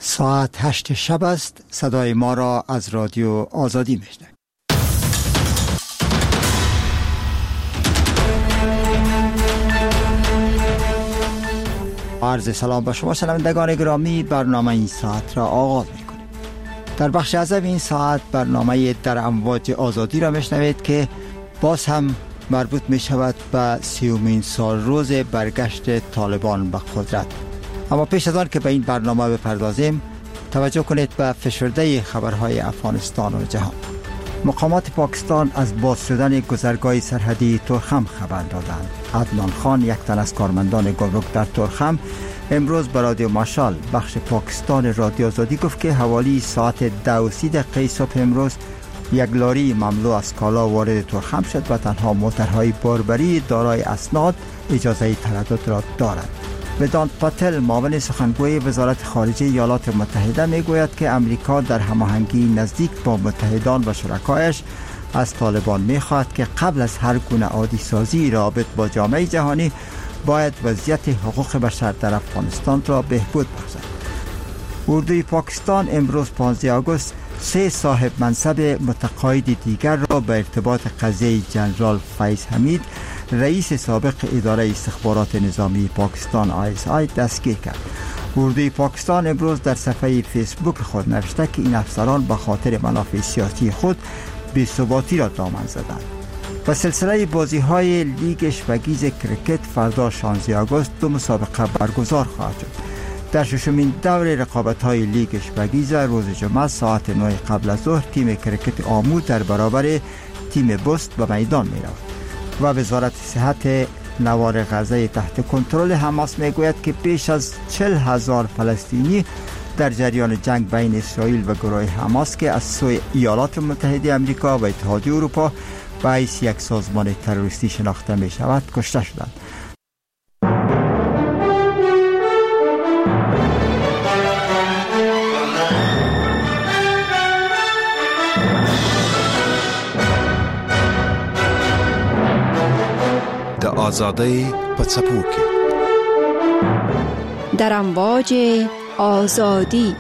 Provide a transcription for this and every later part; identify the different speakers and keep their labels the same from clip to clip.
Speaker 1: ساعت 8 شب است. صدای ما را از رادیو آزادی میشنوید. عرض سلام به شما شنوندگان گرامی. برنامه این ساعت را آغاز می‌کنیم. در بخش اول این ساعت برنامه در امواج آزادی را میشنوید که باز هم مربوط می شود به 30مین سال روز برگشت طالبان به قدرت. اما پیش از آن که به این برنامه بپردازیم، توجه کنید به فشرده خبرهای افغانستان و جهان. مقامات پاکستان از باز شدن گذرگاه سرحدی تورخم خبر دادند. عدنان خان، یک تن از کارمندان گمرک در تورخم، امروز به رادیو ماشال بخش پاکستان رادیو آزادی گفت که حوالی ساعت 10:30 صبح امروز یک لاری مملو از کالا وارد تورخم شد و تنها موترهای باربری دارای اسناد اجازه تردد را دارند. ودانت پاتل، معاون سخنگوی وزارت خارجه ایالات متحده، میگوید که امریکا در هماهنگی نزدیک با متحدان و شرکایش از طالبان میخواهد که قبل از هر گونه عادی سازی رابط با جامعه جهانی باید وضعیت حقوق بشر در افغانستان را بهبود بخشد. اردوی پاکستان امروز 15 آگوست 3 صاحب منصب متقاعد دیگر را به ارتباط قضیه جنرال فیض حمید، رئیس سابق اداره استخبارات نظامی پاکستان ISI دستگیر کرد. اردوی پاکستان امروز در صفحه فیسبوک خود نوشته که این افسران به خاطر منافع سیاسی خود بی‌ثباتی را دامن زدند. و سلسله بازی‌های لیگ اشبگیز کرکت فردا 16 آگوست 2 مسابقه برگزار خواهد شد. در 6مین دور رقابت‌های لیگ اشبگیز روز جمعه ساعت 9 قبل از ظهر تیم کرکت آمود در برابر تیم بست به میدان می‌رود. و وزارت صحت نوار غزه تحت کنترل حماس میگوید که بیش از 40,000 فلسطینی در جریان جنگ بین اسرائیل و گروه حماس که از سوی ایالات متحده آمریکا و اتحادیه اروپا به حیث یک سازمان تروریستی شناخته می شود کشته شدند.
Speaker 2: آزادی پڅپو کې
Speaker 3: در امواج آزادی.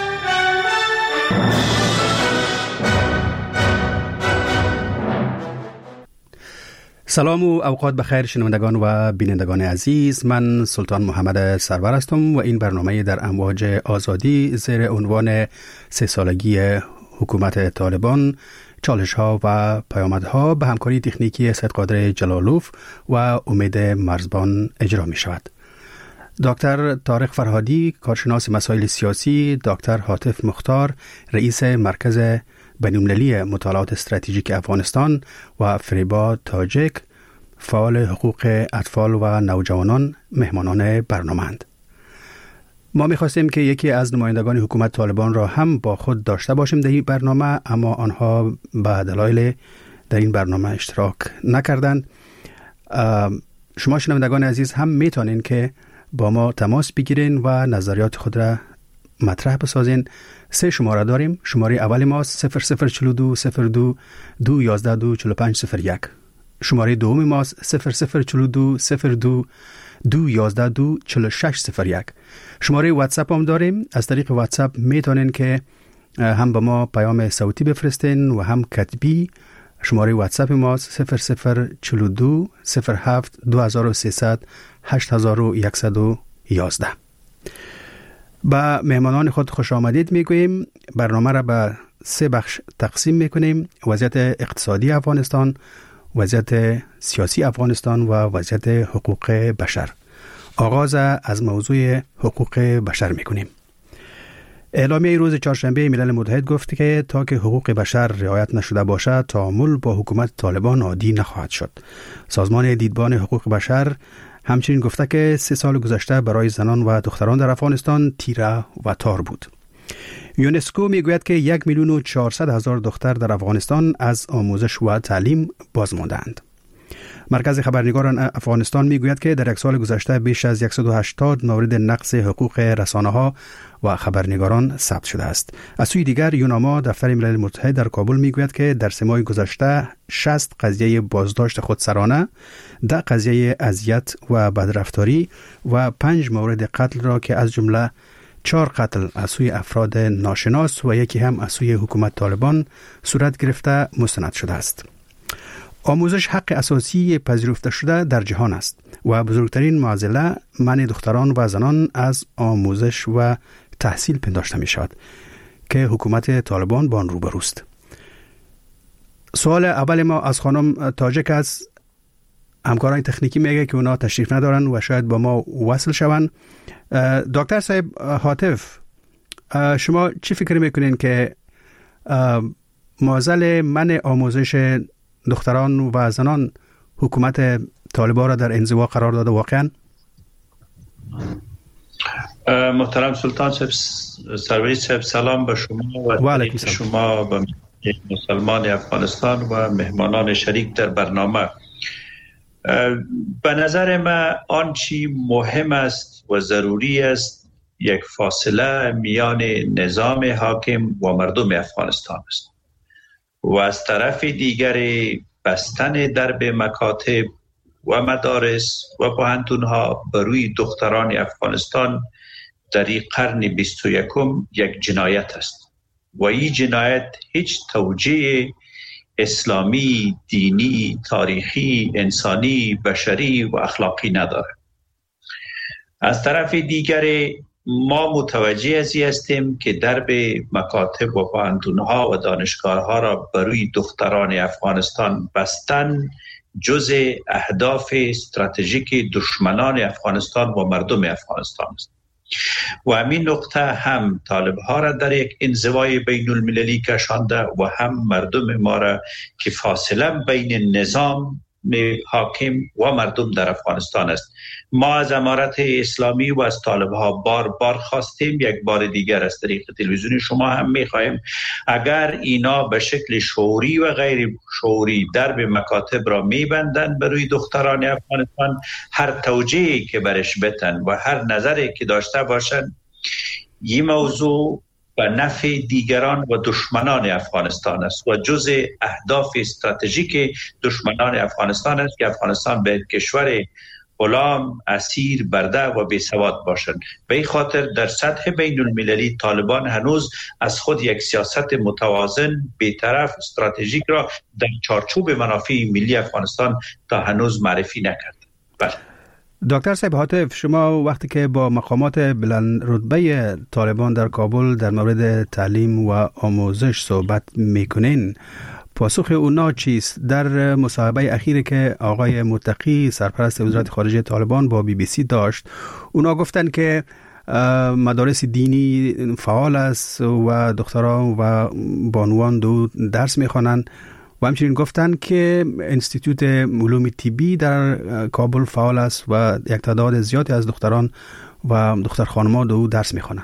Speaker 4: سلام و اوقات بخیر شنوندگان و بینندگان عزیز. من سلطان محمد سرور هستم و این برنامه در امواج آزادی زیر عنوان 3 سالگی حکومت طالبان، چالش ها و پیامدها به همکاری تکنیکی سید قادر جلالوف و امید مرزبان اجرا می شود. دکتر طارق فرهادی، کارشناس مسائل سیاسی، دکتر حاتف مختار، رئیس مرکز بین‌المللی مطالعات استراتژیک افغانستان و فریبا تاجک، فعال حقوق اطفال و نوجوانان مهمانان برنامه‌اند. ما می‌خواستیم که یکی از نمایندگان حکومت طالبان را هم با خود داشته باشیم در این برنامه، اما آنها به دلایل در این برنامه اشتراک نکردند. شما شنوندگان عزیز هم میتونین که با ما تماس بگیرین و نظریات خود را مطرح بسازین. 3 شماره داریم. شماره اول ما 0042 02 211 24501. شماره دوم ما 0042 02 211 24601. شماره واتساپ هم داریم. از طریق واتساپ میتونین که هم به ما پیام صوتی بفرستین و هم کتبی. شماره واتساپ ما 0042 07 2300 8111. با مهمانان خود خوش آمدید میگوییم. برنامه را به 3 بخش تقسیم میکنیم: وضعیت اقتصادی افغانستان، وضعیت سیاسی افغانستان و وضعیت حقوق بشر. آغاز از موضوع حقوق بشر میکنیم. اعلامیه روز چهارشنبه ملل متحد گفت که تا که حقوق بشر رعایت نشده باشد تعامل با حکومت طالبان عادی نخواهد شد. سازمان دیدبان حقوق بشر همچنین گفته که 3 سال گذشته برای زنان و دختران در افغانستان تیره و تار بود. یونسکو میگوید که 1,400,000 دختر در افغانستان از آموزش و تعلیم باز ماندند. مرکز خبرنگاران افغانستان میگوید که در 1 سال گذشته بیش از 180 مورد نقض حقوق رسانه‌ها و خبرنگاران ثبت شده است. از سوی دیگر یوناما دفتر ملل متحد در کابل میگوید که در 3 ماه گذشته 60 قضیه بازداشت خودسرانه، 10 قضیه اذیت و بدرفتاری و 5 مورد قتل را که از جمله 4 قتل از سوی افراد ناشناس و یکی هم از سوی حکومت طالبان صورت گرفته مستند شده است. آموزش حق اساسی پذیرفته شده در جهان است و بزرگترین معضله منع دختران و زنان از آموزش و تحصیل پنداشته می شود که حکومت طالبان با آن روبروست. سوال اول ما از خانم تاجک است. همکاران تکنیکی میگه که اونا تشریف ندارن و شاید با ما وصل شون. دکتر صاحب هاتف، شما چی فکر میکنین که معضل منع آموزش دختران و زنان حکومت طالبان را در انزوا قرار داده واقعا؟
Speaker 5: محترم سلطان صاحب، سروری صاحب، سلام به شما و شما به مسلمان افغانستان و مهمانان شریک در برنامه. به نظر من آنچه مهم است و ضروری است یک فاصله میان نظام حاکم و مردم افغانستان است و از طرف دیگر بستن درب مکاتب و مدارس و پوهنتون‌ها بروی دختران افغانستان در این قرن 21 یک جنایت است و این جنایت هیچ توجیه اسلامی، دینی، تاریخی، انسانی، بشری و اخلاقی نداره. از طرف دیگر ما متوجه از این هستیم که درب مکاتب و پوهنتون‌ها و دانشگاه‌ها را بروی دختران افغانستان بستن جزء اهداف استراتژیک دشمنان افغانستان و مردم افغانستان است و همین نقطه هم طالب‌ها را در یک انزوای بین المللی کشانده و هم مردم ما را که فاصله بین نظام حاکم و مردم در افغانستان است. ما از امارت اسلامی و از طالب‌ها بار خواستیم، یک بار دیگر از طریق تلویزیونی شما هم می‌خواهیم اگر اینا به شکل شعوری و غیر شعوری درب مکاتب را می‌بندند بروی دختران افغانستان، هر توجیهی که برش بتن و هر نظری که داشته باشند، این موضوع به نفع دیگران و دشمنان افغانستان است و جزء اهداف استراتژیک دشمنان افغانستان است که افغانستان به کشور غلام، اسیر، برده و بیسواد باشند. به این خاطر در سطح بین المللی طالبان هنوز از خود یک سیاست متوازن، بی‌طرف، استراتژیک را در چارچوب منافع ملی افغانستان تا هنوز معرفی نکرد. بله.
Speaker 4: دکتر صاحب هاتف، شما وقتی که با مقامات بلند رتبه طالبان در کابل در مورد تعلیم و آموزش صحبت میکنین، پاسخ اونا چیست؟ در مصاحبه اخیری که آقای متقی سرپرست وزارت خارجه طالبان با BBC داشت، اونا گفتن که مدارس دینی فعال است و دختران و بانوان دو درس میخوانن و همچنین گفتن که انستیتوت علوم طبی در کابل فعال است و یک تعداد زیادی از دختران و دختر خانم‌ها دو درس میخوانن.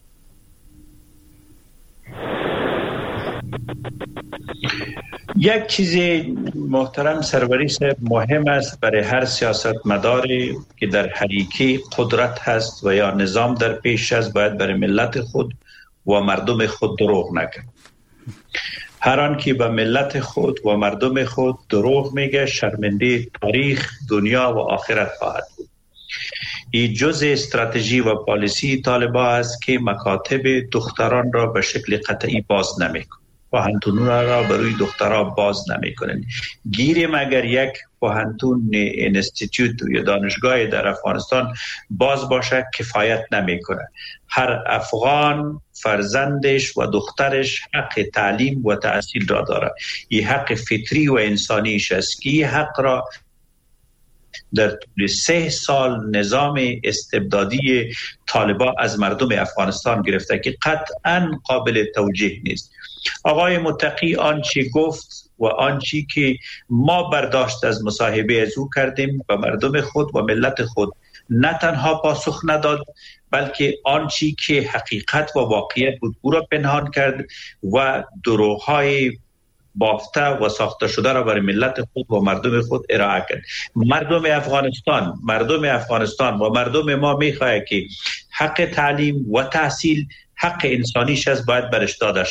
Speaker 5: یک چیز محترم سروری صاحب مهم است برای هر سیاستمداری که در حریکی قدرت هست و یا نظام در پیش است، باید برای ملت خود و مردم خود دروغ نکنه. هر آن که به ملت خود و مردم خود دروغ میگه شرمنده تاریخ، دنیا و آخرت خواهد بود. این جزء استراتژی و پالیسی طالبان است که مکاتب دختران را به شکل قطعی باز نمیکنه، پوهنتون را بروی دختران باز نمیکنن. گیریم اگر یک پوهنتون انستیتوت یا دانشگاه در افغانستان باز باشه کفایت نمیکنه. هر افغان فرزندش و دخترش حق تعلیم و تحصیل را داره. این حق فطری و انسانیش است که این حق را در طول 3 سال نظام استبدادی طالبان از مردم افغانستان گرفته که قطعاً قابل توجیه نیست. آقای متقی آنچه گفت و آنچه که ما برداشت از مصاحبه از او کردیم به مردم خود و ملت خود نه تنها پاسخ نداد، بلکه آنچه که حقیقت و واقعیت بود او را پنهان کرد و دروغ‌های بافته و ساخته شده را برای ملت خود و مردم خود ارائه کرد. مردم افغانستان و مردم ما میخواهد که حق تعلیم و تحصیل حق انسانیش است، باید برش داده شد.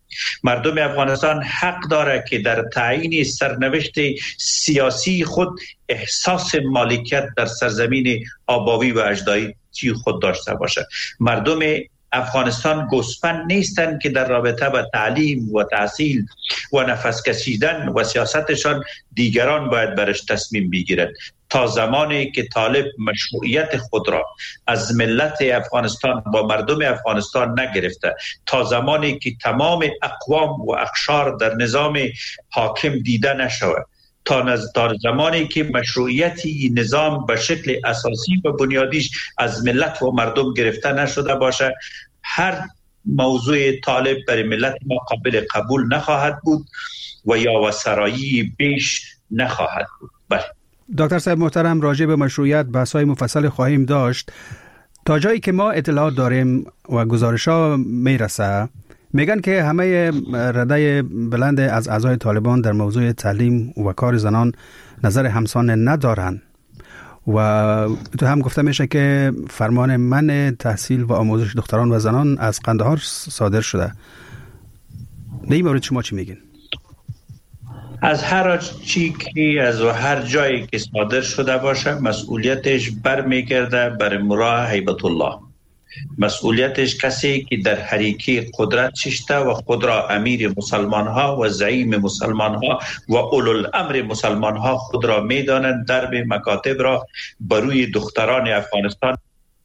Speaker 5: مردم افغانستان حق داره که در تعیین سرنوشت سیاسی خود احساس مالکیت در سرزمین آباوی و اجدادی خود داشته باشه. مردم افغانستان گوسفند نیستند که در رابطه با تعلیم و تحصیل و نفس کشیدن و سیاستشان دیگران باید برش تصمیم بگیرند. تا زمانی که طالب مشروعیت خود را از ملت افغانستان با مردم افغانستان نگرفته، تا زمانی که تمام اقوام و اقشار در نظام حاکم دیده نشود، تا زمانی که مشروعیتی نظام به شکل اساسی و بنیادیش از ملت و مردم گرفته نشده باشه، هر موضوع طالب برای ملت ما قابل قبول نخواهد بود و یا وسرایی بیش نخواهد بود. بله
Speaker 4: دکتر صاحب محترم، راجع به مشروعیت بحث‌های مفصل خواهیم داشت. تا جایی که ما اطلاعات داریم و گزارش‌ها میرسه، میگن که همه رده بلند از اعضای طالبان در موضوع تعلیم و کار زنان نظر همسان ندارن و تو هم گفته میشه که فرمان منع تحصیل و آموزش دختران و زنان از قندهار صادر شده. در این مورد شما چی میگین؟
Speaker 5: از هر چی که از هر جایی که صادر شده باشه مسئولیتش برمیگرده بر مراه هیبت الله. مسئولیتش کسی که در حریکی قدرت ششته و خود را امیر مسلمان ها و زعیم مسلمان ها و اولوالامر مسلمان ها خود را میدانند، درب مکاتب را بروی دختران افغانستان.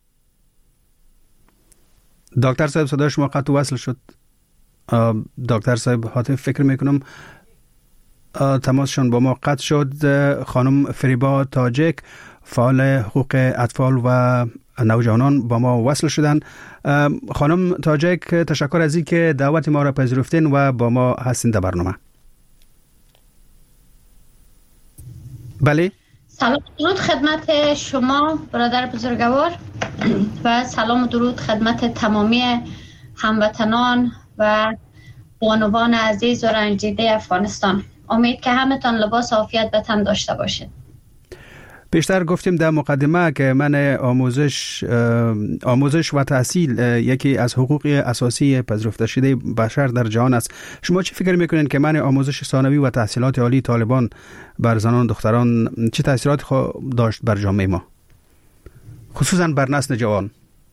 Speaker 4: دکتر صاحب صدای شما قطع وصل شد. دکتر صاحب هاتف فکر میکنم تماسشون با ما قطع شد. خانم فریبا تاجک فعال حقوق اطفال و نوجوانان با ما وصل شدن. خانم تاجک تشکر از این که دعوت ما را پذیرفتین و با ما هستین در برنامه. بله،
Speaker 6: سلام درود خدمت شما برادر بزرگوار و سلام درود خدمت تمامی هموطنان و بانوان عزیز و رنجیده افغانستان. امید که همتان لباس عافیت به تن داشته باشید.
Speaker 4: بیشتر گفتیم در مقدمه که من آموزش و تحصیل یکی از حقوق اساسی پذیرفته شده بشر در جهان است. شما چی فکر میکنین که من آموزش ثانوی و تحصیلات عالی طالبان بر زنان و دختران چه تاثیراتی داشت بر جامعه ما، خصوصا بر نسل جوان؟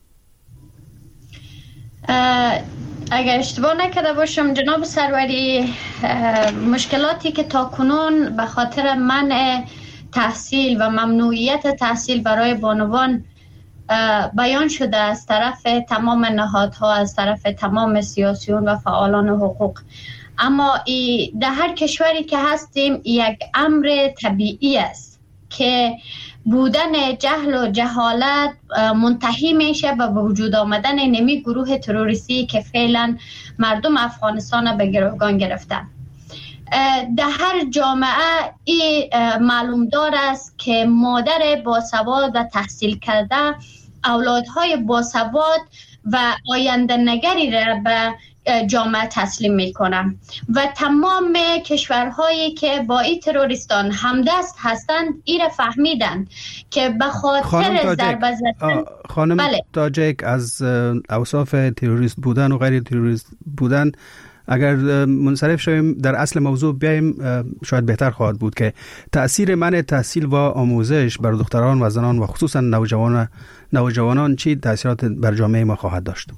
Speaker 6: اگر اشتباه نکرده باشم جناب سروری، مشکلاتی که تا کنون به خاطر منع تحصیل و ممنوعیت تحصیل برای بانوان بیان شده از طرف تمام نهادها، از طرف تمام سیاسیون و فعالان حقوق، اما در هر کشوری که هستیم یک امر طبیعی است که بودن جهل و جهالت منتهی میشه به وجود آمدن نمی گروه تروریستی که فعلا مردم افغانستان به گروگان گرفتن. در هر جامعه این معلوم دار است که مادر باسواد و تحصیل کرده اولادهای باسواد و آینده نگری را به جامعه تسلیم میکنن و تمام کشورهایی که با این تروریستان همدست هستند ایره فهمیدن که به خاطر ضربه زدن
Speaker 4: خانم تاجک از اوصاف تروریست بودن و غیر تروریست بودن اگر منصرف شویم در اصل موضوع بیایم شاید بهتر خواهد بود که تأثیر منع تحصیل و آموزش بر دختران و زنان و خصوصا نوجوانان چی تأثیرات بر جامعه ما خواهد داشت؟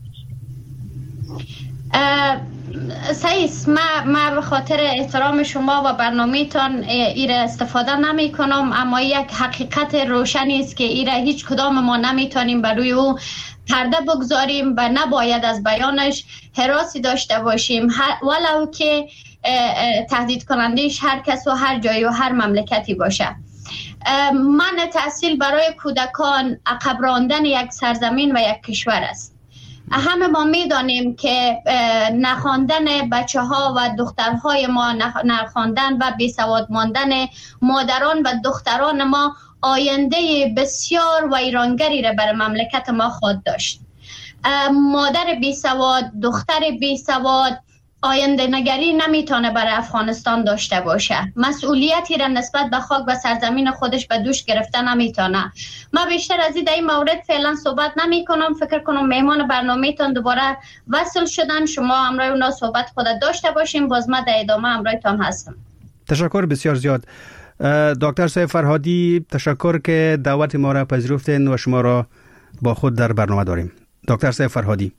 Speaker 6: سعیس، ما به خاطر احترام شما و برنامه‌تان ایره استفاده نمی کنم، اما یک حقیقت روشنی است که ایره هیچ کدام ما نمیتونیم بر روی او پرده بگذاریم و نباید از بیانش هراسی داشته باشیم، ولو که تهدید کنندهش هر کس و هر جای و هر مملکتی باشه. منع تحصیل برای کودکان عقب راندن یک سرزمین و یک کشور است. همه ما میدانیم که نخواندن بچه ها و دخترهای ما، نخواندن و بیسواد ماندن مادران و دختران ما آینده بسیار ویرانگری را بر مملکت ما خواهد داشت. مادر بیسواد، دختر بیسواد آینده نگری نمیتونه برای افغانستان داشته باشه. مسئولیتی را نسبت به خاک و سرزمین خودش به دوش گرفته نمیتونه. ما بیشتر از این مورد فعلا صحبت نمی کنم. فکر کنم مهمان برنامه‌تان دوباره وصل شدن، شما همراه اونا صحبت خود داشته باشیم. باز ما در ادامه همراهتان هستم.
Speaker 4: تشکر بسیار زیاد. دکتر صاحب فرهادی، تشکر که دعوت ما را پذیرفتین و شما را با خود در برنامه داریم. دکتر صاحب فرهادی.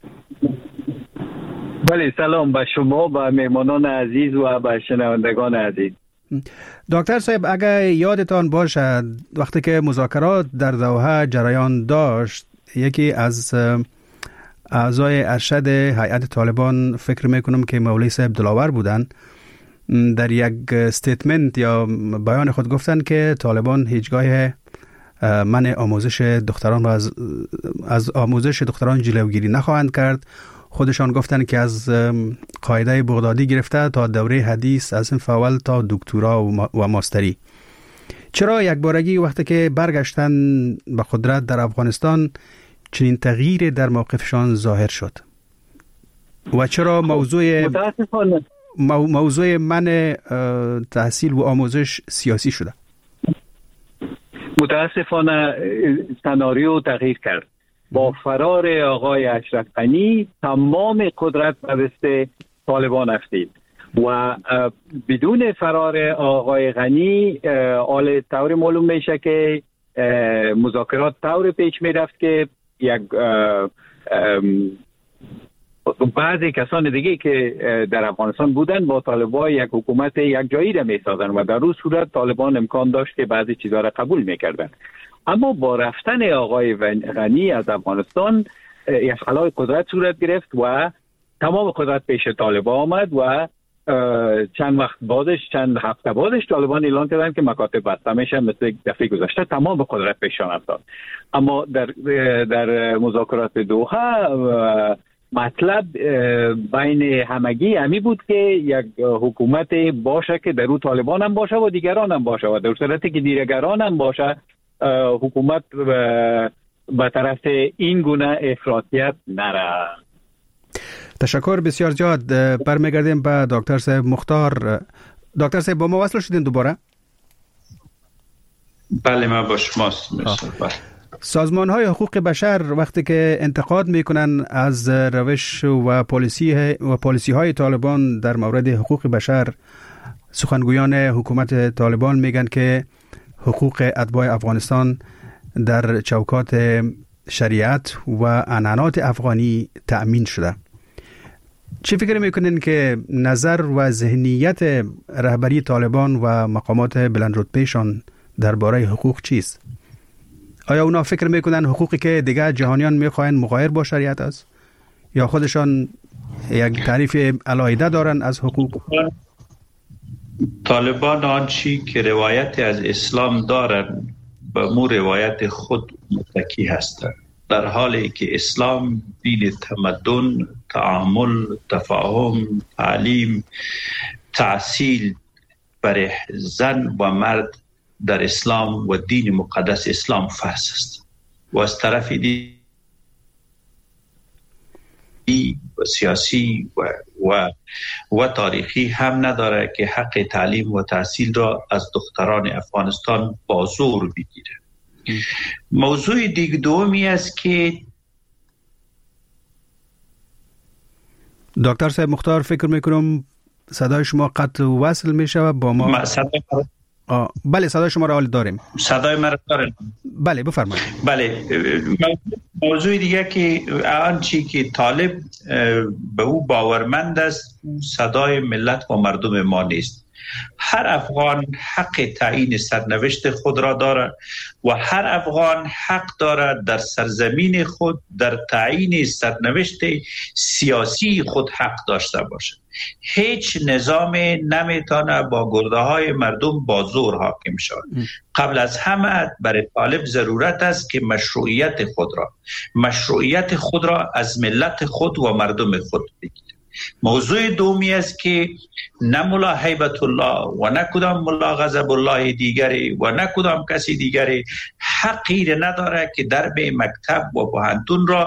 Speaker 7: بله، سلام به شما، به مهمانان عزیز و به شنوندگان عزیز.
Speaker 4: دکتر صاحب، اگر یادتان باشد وقتی که مذاکرات در دوحه جریان داشت، یکی از اعضای ارشد هیئت طالبان، فکر میکنم که مولوی صاحب دلاور بودند، در یک استیتمنت یا بیان خود گفتند که طالبان هیچگاه منع آموزش دختران و از آموزش دختران جلوگیری نخواهند کرد. خودشان گفتند که از قاعده بغدادی گرفته تا دوره حدیث، از صنف اول تا دکترا و ماستری. چرا یک بارگی وقتی که برگشتن به قدرت در افغانستان چنین تغییر در موقفشان ظاهر شد؟ و چرا موضوع منع تحصیل و آموزش سیاسی شده؟
Speaker 7: متاسفانه سناریو تغییر کرد. با فرار آقای اشرف غنی تمام قدرت به دست طالبان افتید و بدون فرار آقای غنی حال طور معلوم میشه که مذاکرات طور پیش میرفت که یک بعضی کسان دیگه که در افغانستان بودن با طالبان یک حکومت یک جایی را میسازن و در اون صورت طالبان امکان داشت که بعضی چیزها را قبول میکردن. اما با رفتن آقای غنی از افغانستان یک خلای قدرت صورت گرفت و تمام قدرت پیش طالبان آمد و چند هفته بعدش طالبان اعلان کردن که مکاتب بسته میشه، مثل دفعه گذشته تمام به قدرت پیشان افتاد. اما در مذاکرات دوحه مطلب بین همگی همی بود که یک حکومت باشه که در او طالبان هم باشه و دیگران هم باشه و در صورتی که دیگران هم باشه حکومت به طرف این گونه افراطیت نره.
Speaker 4: تشکر بسیار زیاد. برمیگردیم به دکتر صاحب مختار. دکتر صاحب با ما وصل شدین دوباره؟
Speaker 5: بله، من با شماست.
Speaker 4: سازمان های حقوق بشر وقتی که انتقاد میکنن از روش و پالیسی های طالبان در مورد حقوق بشر، سخنگویان حکومت طالبان میگن که حقوق اتباع افغانستان در چوکات شریعت و عنعنات افغانی تأمین شده. چی فکر میکنین که نظر و ذهنیت رهبری طالبان و مقامات بلند رتبهشان درباره حقوق چیست؟ آیا اونا فکر میکنن حقوقی که دیگه جهانیان میخواین مغایر با شریعت است یا خودشان یک تعریف علیحده دارن از حقوق؟
Speaker 5: طالبان آنچی که روایت از اسلام دارن به مو روایت خود متکی هستند، در حالی که اسلام دین تمدن، تعامل، تفاهم، تعلیم، تحصیل برای زن و مرد در اسلام و دین مقدس اسلام فرض است و از طرف و سیاسی و تاریخی هم نداره که حق تعلیم و تحصیل را از دختران افغانستان با زور بگیره. موضوع دیگه دومی است که
Speaker 4: دکتر صاحب مختار، فکر میکنم صدای شما قطع وصل میشه با ما. بله، صدای شما را حال داریم.
Speaker 5: صدای ما را داریم؟
Speaker 4: بله، بفرمایید.
Speaker 5: بله، موضوع دیگه که آنچه که طالب به او باورمند است، صدای ملت و مردم ما نیست. هر افغان حق تعیین سرنوشت خود را دارد و هر افغان حق دارد در سرزمین خود در تعیین سرنوشت سیاسی خود حق داشته باشد. هیچ نظام نمیتونه با گرده های مردم با زور حاکم شود. قبل از همه برای طالب ضرورت است که مشروعیت خود را از ملت خود و مردم خود بگیرد. موضوع دومی است که نه ملا هیبت الله و نه کدام ملا غضب الله دیگری و نه کدام کسی دیگری حقی نداره که درب مکتب و پوهنتون را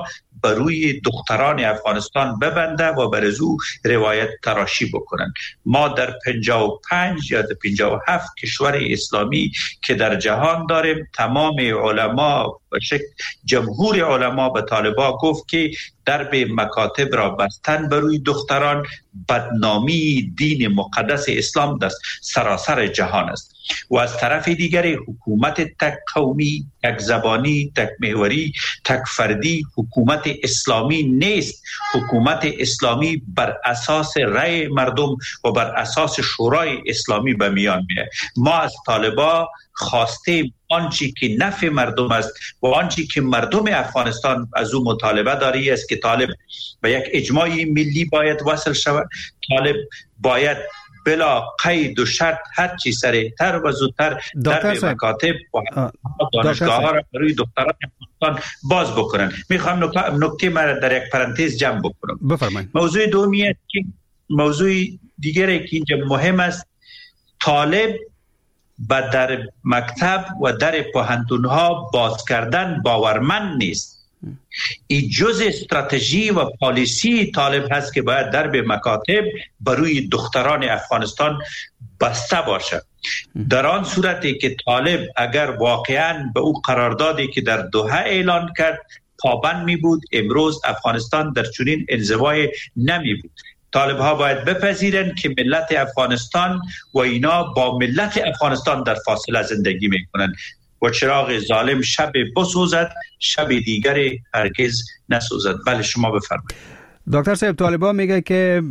Speaker 5: بر روی دختران افغانستان ببنده و بر از او روایت تراشی بکنن. ما در 55 یا در 57 کشور اسلامی که در جهان داریم، تمام علما و جمهور علما به طالبا گفت که درب مکاتب را بستن بر روی دختران بدنامی دین مقدس اسلام در سراسر جهان است. و از طرف دیگر حکومت تک قومی، تک زبانی، تک محوری، تک فردی حکومت اسلامی نیست. حکومت اسلامی بر اساس رأی مردم و بر اساس شورای اسلامی به میان میاد. ما از طالبا خواسته آنچه که نفع مردم است و آنچه که مردم افغانستان از او مطالبه داری است که طالب به یک اجماع ملی باید وصل شود. طالب باید بلا قید و شرط هر چی سریعتر و زودتر در مکاتب و دانشگاه ها را برای دختران افغانستان باز بکنن. میخوام نکته مرا در یک پرانتز جمع بکنم.
Speaker 4: بفرمایید.
Speaker 5: موضوع دومی است که موضوع دیگری که اینجا مهم است، طالب به در مکتب و در پوهنتون ها باز کردن باورمند نیست. این جز استراتژی و پالیسی طالب هست که باید درب مکاتب بروی دختران افغانستان بسته باشد. در آن صورتی که طالب اگر واقعا به او قراردادی که در دوحه اعلان کرد پابند می بود، امروز افغانستان در چنین انزوای نمی بود. طالب ها باید بپذیرند که ملت افغانستان و اینا با ملت افغانستان در فاصله زندگی می کنند و چراغ ظالم شب بسوزد، شب دیگر هرگز نسوزد. بله شما بفرمایید.
Speaker 4: دکتر صاحب، طالبان میگه که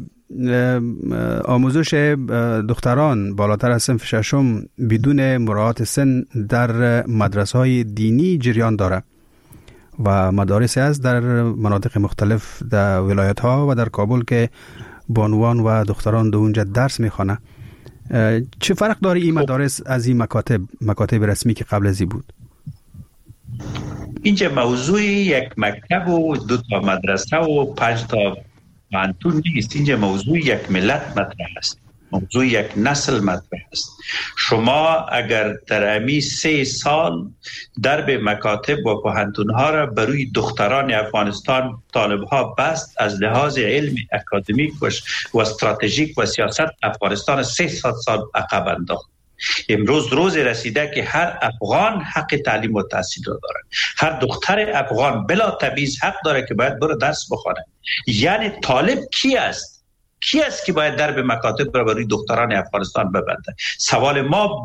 Speaker 4: آموزش دختران بالاتر از صنف ششم بدون مراعات سن در مدرسه‌های دینی جریان داره و مدارس هست در مناطق مختلف در ولایت‌ها و در کابل که بانوان و دختران در اونجا درس میخوانه. چه فرق داره این مدارس از این مکاتب رسمی که قبل ازی بود؟
Speaker 5: اینجا موضوع یک مکتب و 2 تا مدرسه و 5 تا پوهنتون نیست. اینجا موضوع یک ملت مطرح است، موضوع یک نسل مطرح است. شما اگر در امی 3 سال درب مکاتب و پوهنتون‌ها را برای دختران افغانستان طالب‌ها بست، از لحاظ علم اکادمیک و استراتژیک و سیاست افغانستان 300 سال عقب انداخت. امروز روز رسیده که هر افغان حق تعلیم و تحصیل را دارد. هر دختر افغان بلا تبعیض حق داره که باید بره درس بخونه. یعنی طالب کی است که باید درب مکاتب را برای دختران افغانستان ببنده؟ سوال ما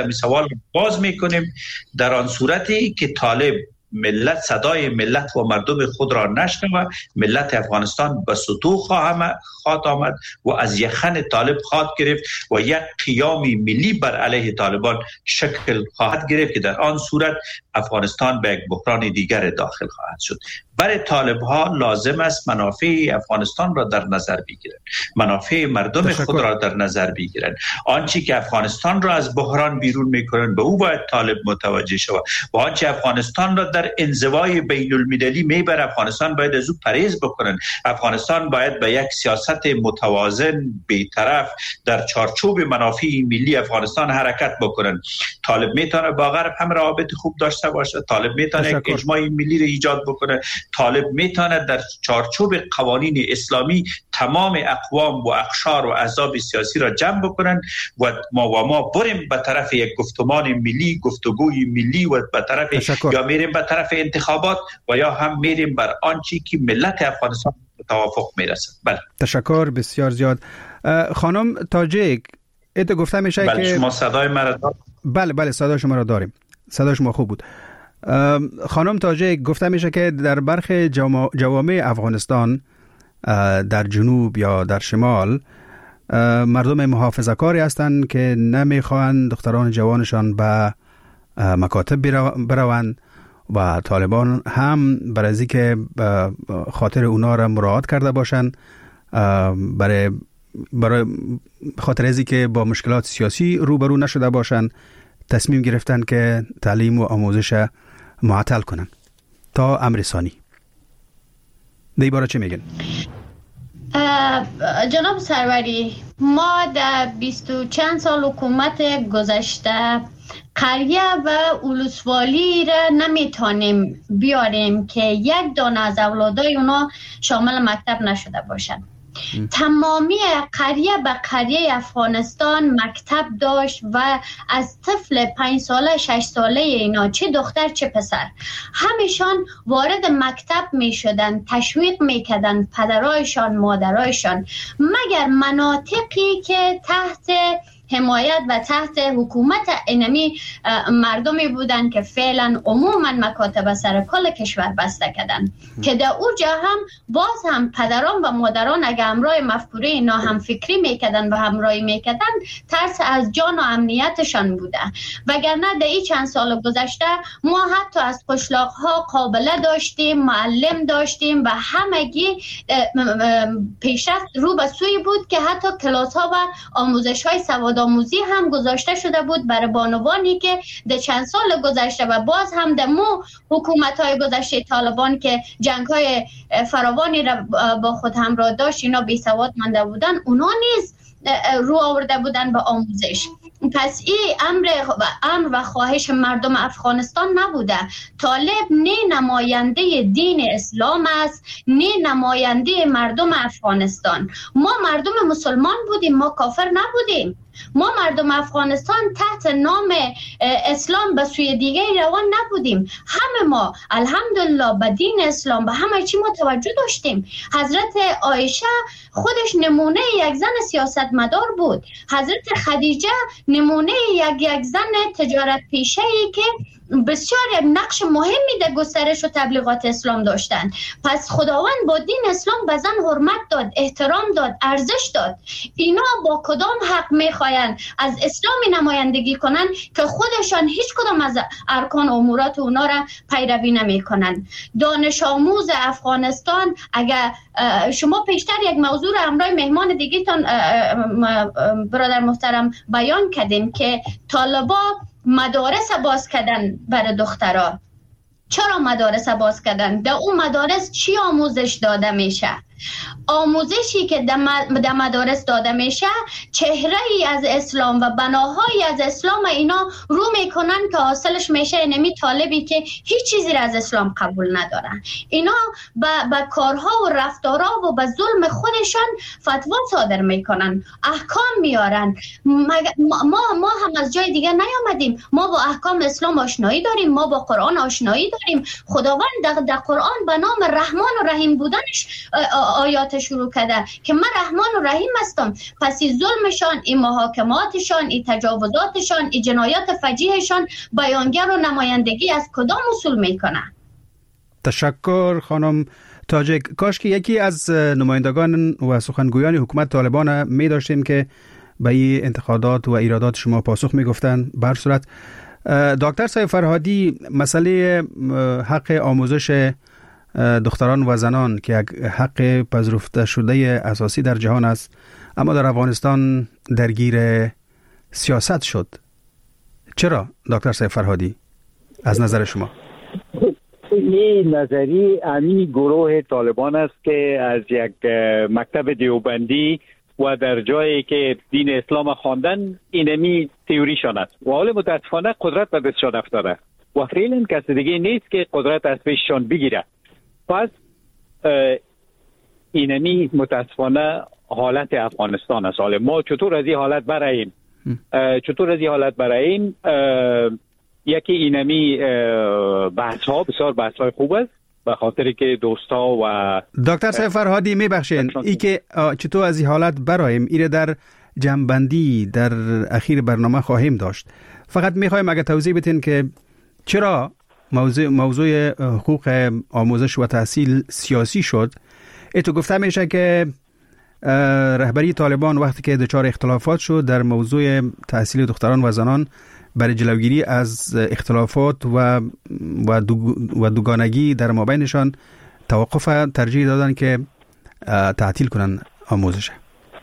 Speaker 5: باز میکنیم در آن صورتی که طالب ملت صدای ملت و مردم خود را نشنوه، ملت افغانستان به سطوح خواهد آمد و از یخن طالب خواهد گرفت و یک قیام ملی بر علیه طالبان شکل خواهد گرفت که در آن صورت افغانستان به یک بحران دیگر داخل خواهد شد. برای طالب ها لازم است منافع افغانستان را در نظر بگیرند، منافع مردم خود را در نظر بگیرند. آنچه که افغانستان را از بحران بیرون میکنند به او باید طالب متوجه شود و آنچه افغانستان را در انزوای بین المللی میبره افغانستان باید از او پرهیز بکنند. افغانستان باید به یک سیاست متوازن بی‌طرف در چارچوب منافع ملی افغانستان حرکت بکنند. طالب میتونه با غرب هم روابط خوب داشته باشه، طالب میتونه یک اجماع ملی را ایجاد بکنه، طالب میتونه در چارچوب قوانین اسلامی تمام اقوام و اقشار و احزاب سیاسی را جمع بکنن و ما بریم به طرف یک گفتمان ملی، گفتگوی ملی و به طرف یا میریم به طرف انتخابات و یا هم میریم بر آنچه که ملت افغانستان توافق میرسد. بله
Speaker 4: تشکر بسیار زیاد. خانم تاجیک ایت گفته میشه
Speaker 5: بله
Speaker 4: که
Speaker 5: شما صدای مرا دارید؟
Speaker 4: بله صدای شما را داریم، صدای شما خوب بود. خانم تاجیک گفته میشه که در برخی جوامع افغانستان در جنوب یا در شمال مردم محافظه‌کاری هستند که نمیخواهند دختران جوانشان به مکاتب بروند و طالبان هم برای از اینکه خاطر اونا را مراعات کرده باشند، برای خاطر از اینکه با مشکلات سیاسی روبرو نشده باشند تصمیم گرفتن که تعلیم و آموزش معطل کنن تا امر ثانی. دی باره چه میگن؟
Speaker 6: جناب سروری، ما در 20 چند سال حکومت گذشته قریه و ولسوالی را نمیتونیم بیاریم که یک دانه از اولادای اونا شامل مکتب نشده باشن. تمامی قریه به قریه افغانستان مکتب داشت و از طفل 5 ساله 6 ساله اینا، چه دختر چه پسر، همیشان وارد مکتب می شدن، تشویق می کردن پدرایشان مادرایشان، مگر مناطقی که تحت حمایت و تحت حکومت اینمی مردمی بودن که فعلا عموما مکاتب سر کل کشور بسته کردن که در اوجا هم باز هم پدران و مادران اگر همراه مفکوره اینا هم فکری میکردن و همراهی میکردن، ترس از جان و امنیتشان بوده. وگرنه در این چند سال گذشته ما حتی از قشلاق ها قابله داشتیم، معلم داشتیم و همگی پیشرفت رو به سوی بود که حتی کلاس ها و آموزش های سواد آموزی هم گذاشته شده بود برای بانوانی که در چند سال گذشته و باز هم در حکومت های گذشته طالبان که جنگ های فراوانی را با خود همراه داشت، اینا بی سواد مانده بودن، اونا نیز رو آورده بودن به آموزش. پس این امر و خواهش مردم افغانستان نبوده. طالب نه نماینده دین اسلام است، نه نماینده مردم افغانستان. ما مردم مسلمان بودیم، ما کافر نبودیم. ما مردم افغانستان تحت نام اسلام به سوی دیگه روان نبودیم. همه ما الحمدلله به دین اسلام به همه چی ما توجه داشتیم. حضرت عایشه خودش نمونه یک زن سیاستمدار بود. حضرت خدیجه نمونه یک زن تجارت پیشه‌ای که بسیار نقش مهمی در گسترش و تبلیغات اسلام داشتند. پس خداوند با دین اسلام به زن حرمت داد، احترام داد، ارزش داد. اینا با کدام حق میخواین از اسلامی نمایندگی کنن که خودشان هیچ کدام از ارکان و امورات اونا را پیروی نمی کنن؟ دانش آموز افغانستان، اگر شما پیشتر یک موضوع را همراه مهمان دیگه تان برادر محترم بیان کردیم که طالبا مدارس باز کردن برای دخترها. چرا مدارس باز کردن؟ در اون مدارس چی آموزش داده میشه؟ آموزشی که در مدارس داده میشه چهره ای از اسلام و بناهایی از اسلام اینا رو میکنن که حاصلش میشه نمی طالبی که هیچ چیزی را از اسلام قبول ندارن. اینا به کارها و رفتارها و به ظلم خودشان فتوا صادر میکنن، احکام میارن. ما هم از جای دیگه نیامدیم. ما با احکام اسلام آشنایی داریم، ما با قرآن آشنایی داریم. خداوند در قرآن به نام رحمان و رحیم بودنش آیات شروع کرده که من رحمان و رحیم هستم. پس این ظلمشان، این محاکماتشان، این تجاوزاتشان، این جنایات فجیحشان بیانگر و نمایندگی از کدام اصول میکنه؟
Speaker 4: تشکر خانم تاجک. کاش که یکی از نمایندگان و سخنگویان حکومت طالبان می داشتیم که به این انتقادات و ایرادات شما پاسخ می گفتن. به هر صورت دکتر صاحب فرهادی، مسئله حق آموزش دختران و زنان که یک حق پذیرفته شده اساسی در جهان است، اما در افغانستان درگیر سیاست شد. چرا دکتر صاحب فرهادی از نظر شما؟
Speaker 7: این نظری امی گروه طالبان است که از یک مکتب دیوبندی و در جایی که دین اسلام خواندن اینمی تئوریشان است و حال متاسفانه قدرت به دستشان افتاده و فعلا کسی دیگه نیست که قدرت از پیششان بگیره. پس اینمی متاسفانه حالت افغانستان است. حالا ما چطور از این حالت براییم؟ یکی اینمی بحث ها بسیار بحث های خوب است به خاطر که دوستا و
Speaker 4: دکتر صاحب فرهادی میبخشین ای که چطور از این حالت براییم ایره در جنبندی در اخیر برنامه خواهیم داشت. فقط میخوایم اگه توضیح بدین که چرا موضوع حقوق آموزش و تحصیل سیاسی شد. ایتو گفته میشه که رهبری طالبان وقتی که دچار اختلافات شد در موضوع تحصیل دختران و زنان، برای جلوگیری از اختلافات و دوگانگی در مابینشان توقف ترجیح دادن که تعطیل کنن آموزش.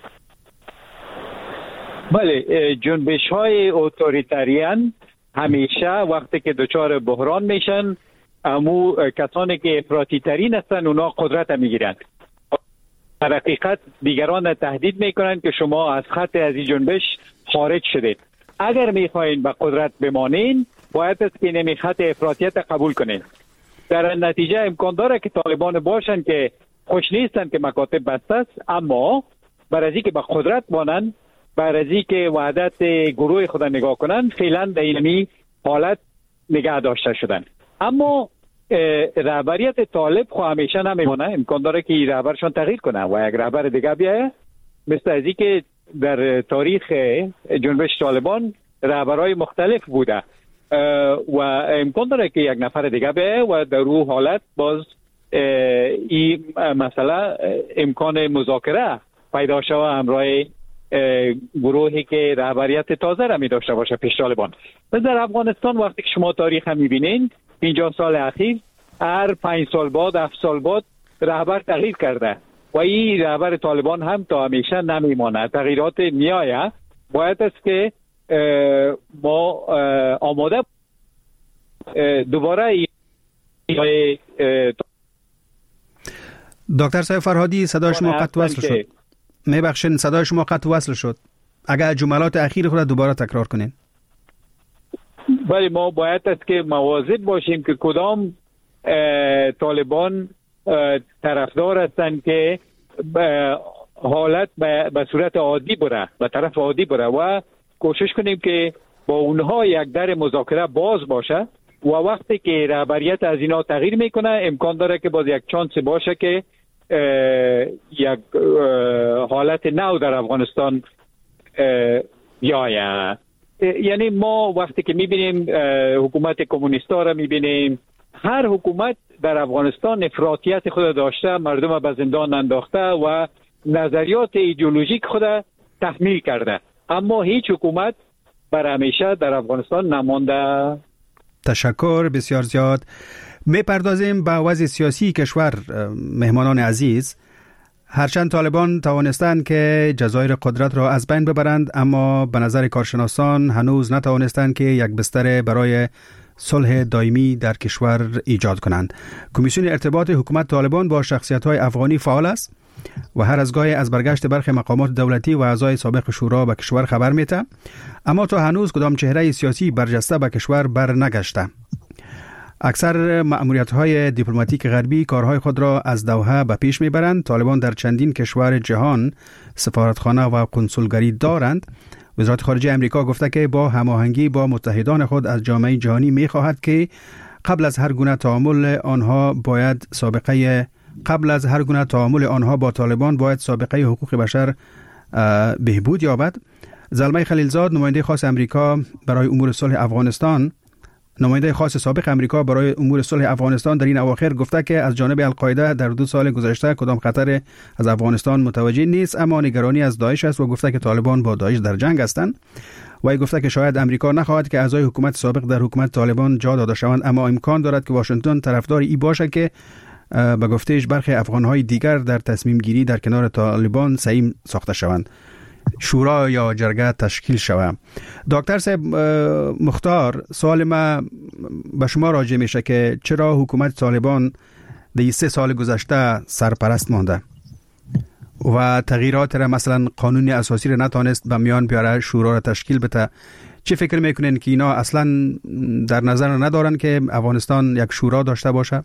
Speaker 7: بله، جنبش های اتوریتریان همیشه وقتی که دچار بحران میشن، امو کسانی که افراطی ترین هستن اونا قدرت میگیرن. در حقیقت دیگران تهدید میکنن که شما از خط از این جنبش خارج شدید. اگر میخواین به قدرت بمانین باید است که این خط افراطیت قبول کنین. در نتیجه امکان داره که طالبان باشن که خوش نیستن که مکاتب بسته است، اما برای اینکه به قدرت مانن، برای اینکه وحدت گروه خود نگاه کنن، فعلا در این حالت نگه داشته شدن. اما رهبریت طالب خو همیشه نمیمونه، امکان داره که رهبرشان تغییر کنه و یک رهبر دیگه بیایه، مثل ازی که در تاریخ جنبش طالبان رهبرهای مختلف بوده و امکان داره که یک نفر دیگه بیایه و در اون حالت باز این مسئله امکان مذاکره پیدا شوه همراه گروهی که رهبریت تازه را می داشته باشه پیش طالبان. در افغانستان وقتی که شما تاریخ هم می بینین 50 سال اخیر هر 5 سال بعد 7 سال بعد رهبر تغییر کرده و این رهبر طالبان هم تا همیشه نمیمانه، تغییرات میایه. باید است که ما آماده دوباره
Speaker 4: دکتر صاحب فرهادی صدای شما قطع وصل شد. میبخشین صدای شما قطع وصل شد. اگر جملات اخیر خود دوباره تکرار کنین.
Speaker 7: بله، ما باید است که مواظب باشیم که کدام طالبان طرفدار هستند که حالت به صورت عادی بره، به طرف عادی بره و کوشش کنیم که با اونها یک در مذاکره باز باشه و وقتی که رهبریت از اینا تغییر میکنه امکان داره که باز یک چانس باشه که یک حالت نو در افغانستان بیاید. یعنی ما وقتی که میبینیم حکومت کمونیستا را میبینیم، هر حکومت در افغانستان افراطیت خود داشته، مردم به زندان انداخته و نظریات ایدئولوژیک خود تحمیل کرده، اما هیچ حکومت بر همیشه در افغانستان نمانده.
Speaker 4: تشکر بسیار زیاد. میپردازیم به وضع سیاسی کشور. مهمانان عزیز، هرچند طالبان توانستند که جزایر قدرت را از بین ببرند، اما به نظر کارشناسان هنوز نتوانستند که یک بستر برای صلح دائمی در کشور ایجاد کنند. کمیسیون ارتباط حکومت طالبان با شخصیت‌های افغانی فعال است و هر از گاهی از برگشت برخی مقامات دولتی و اعضای سابق شورا به کشور خبر میده، اما تا هنوز کدام چهره سیاسی برجسته به کشور بر نگشته. اکثر مأموریت‌های دیپلماتیک غربی کارهای خود را از دوحه به پیش میبرند. طالبان در چندین کشور جهان سفارتخانه و قنسولگری دارند. وزارت خارجه امریکا گفته که با هماهنگی با متحدان خود از جامعه جهانی می‌خواهد که قبل از هر گونه تعامل آنها با طالبان باید سابقه حقوق بشر بهبود یابد. زلمه خلیلزاد، نماینده خاص امریکا برای امور صلح افغانستان، نماینده خاص سابق امریکا برای امور صلح افغانستان در این اواخر گفته که از جانب القاعده در 2 سال گذشته کدام خطر از افغانستان متوجه نیست، اما نگرانی از داعش است و گفته که طالبان با داعش در جنگ هستند. و گفته که شاید امریکا نخواهد که اعضای حکومت سابق در حکومت طالبان جا داده شوند، اما امکان دارد که واشنگتن طرفدار این باشه که به گفتهش برخی افغان‌های دیگر در تصمیم گیری در کنار طالبان سهیم ساخته شوند، شورا یا جرگه تشکیل شود. دکتر صاحب مختار، سوال ما به شما راجع میشه که چرا حکومت طالبان در 3 سال گذشته سرپرست مانده و تغییرات را، مثلا قانون اساسی را نتونست به میان بیاره، شورا را تشکیل بده؟ چه فکر میکنین که اینا اصلا در نظر ندارن که افغانستان یک شورا داشته باشه؟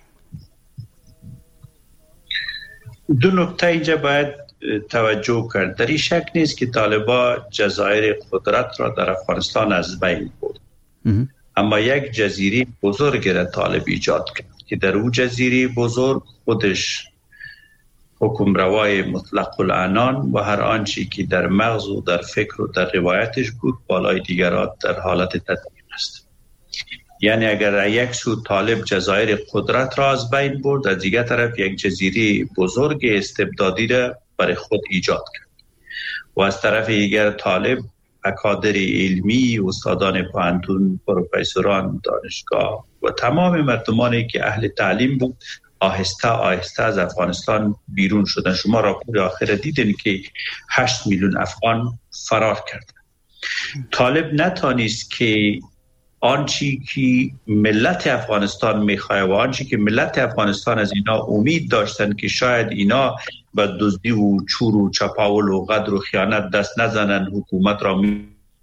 Speaker 5: 2 نکته اینجا باید توجه کرد. در این شک نیست که طالبان جزایر قدرت را در افغانستان از بین برد، اما یک جزیره بزرگ را طالب ایجاد کرد که در اون جزیره بزرگ خودش حکمروای مطلق العنان و هر آنچه که در مغز و در فکر و در روایتش بود بالای دیگران در حالت تدبیر است. یعنی اگر یک سو طالب جزایر قدرت را از بین برد، از دیگر طرف یک جزیره بزرگ استبدادی را برای خود ایجاد کرد و از طرف دیگر طالب اکادر علمی، استادان پوهنتون، پروفسوران دانشگاه و تمام مردمانی که اهل تعلیم بود آهسته آهسته از افغانستان بیرون شدن. شما راپور آخر دیدین که 8 میلیون افغان فرار کردن. طالب نتانست که آنچی که ملت افغانستان میخواه و آنچی که ملت افغانستان از اینا امید داشتن که شاید اینا به دزدی و چور و چپاول و غدر و خیانت دست نزنن، حکومت را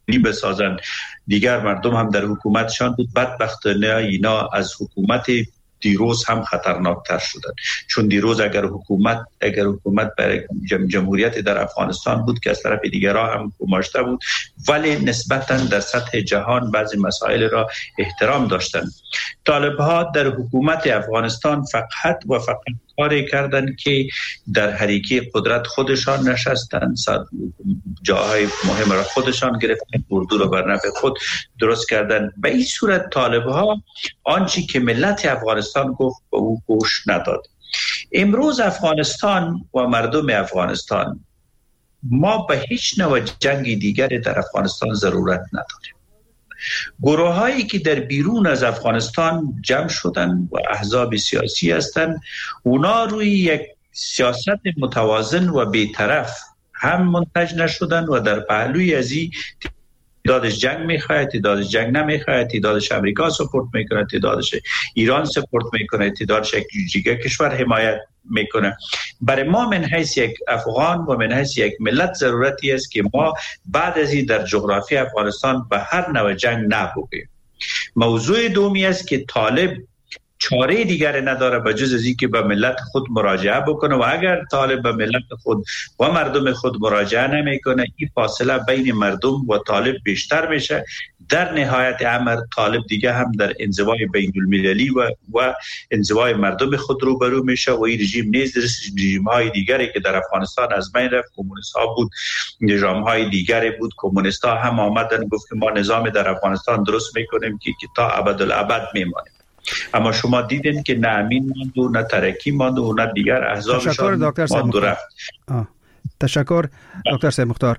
Speaker 5: بسازن. دیگر مردم هم در حکومتشان بود. بدبختانه اینا از حکومت دیروز هم خطرناکتر شدن، چون دیروز اگر حکومت برای جمهوریت در افغانستان بود که از طرف دیگرها هم گماشته بود، ولی نسبتا در سطح جهان بعضی مسائل را احترام داشتن. طالب ها در حکومت افغانستان فقط کاری کردن که در حریقه قدرت خودشان نشستن، جاهای مهم را خودشان گرفتن، اردو را بر نفع خود درست کردن. به این صورت طالب ها آنچه که ملت افغانستان گفت به او گوش نداد. امروز افغانستان و مردم افغانستان، ما به هیچ نوع جنگ دیگری در افغانستان ضرورت نداریم. گروه هایی که در بیرون از افغانستان جمع شدن و احزاب سیاسی هستند، اونا روی یک سیاست متوازن و بی‌طرف هم منتج نشدن و در پهلوی ازی تعدادش جنگ میخواد، تعدادش جنگ نمیخواد، تعدادش امریکا سپورت میکنه، تعدادش ایران سپورت میکنه، تعدادش یک دیگه کشور حمایت میکنه. برای ما من حیث یک افغان و من حیث یک ملت ضرورتی است که ما بعد از این در جغرافی افغانستان به هر نوع جنگ نبوگیم. موضوع دومی است که طالب چاره دیگر نداره به جز از اینکه به ملت خود مراجعه بکنه، و اگر طالب به ملت خود و مردم خود مراجعه نمیکنه، این فاصله بین مردم و طالب بیشتر میشه. در نهایت امر طالب دیگه هم در انزوای بین المللی و انزوای مردم خود روبرو میشه و این رژیم نیز رژیم های دیگری که در افغانستان از بین رفت، کمونیست ها بود، نظام های دیگری بود، کمونیست ها هم آمدن گفت که ما نظام در افغانستان درست میکنیم که تا ابدالابد میمانیم. اما شما دیدین که نه امین ماند و نه ترکی ماند و نه دیگر احزابشان ماند و رفت.
Speaker 4: تشکر دکتر صاحب مختار.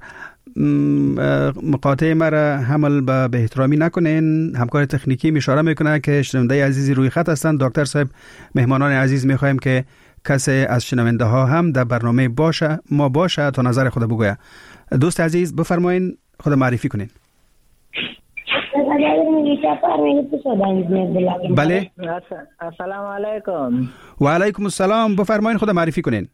Speaker 4: مقاطعه مرا حمل به احترامی نکنین. همکار تکنیکی اشاره میکنه که شنونده عزیزی روی خط هستند. دکتر صاحب، مهمانان عزیز میخوایم که کسی از شنونده ها هم در برنامه باشه تا نظر خود بگویه. دوست عزیز بفرمایین، خود معرفی کنین. بله.
Speaker 8: السلام علیکم.
Speaker 4: و علیکم السلام. بفرمایین، خود معرفی کنین.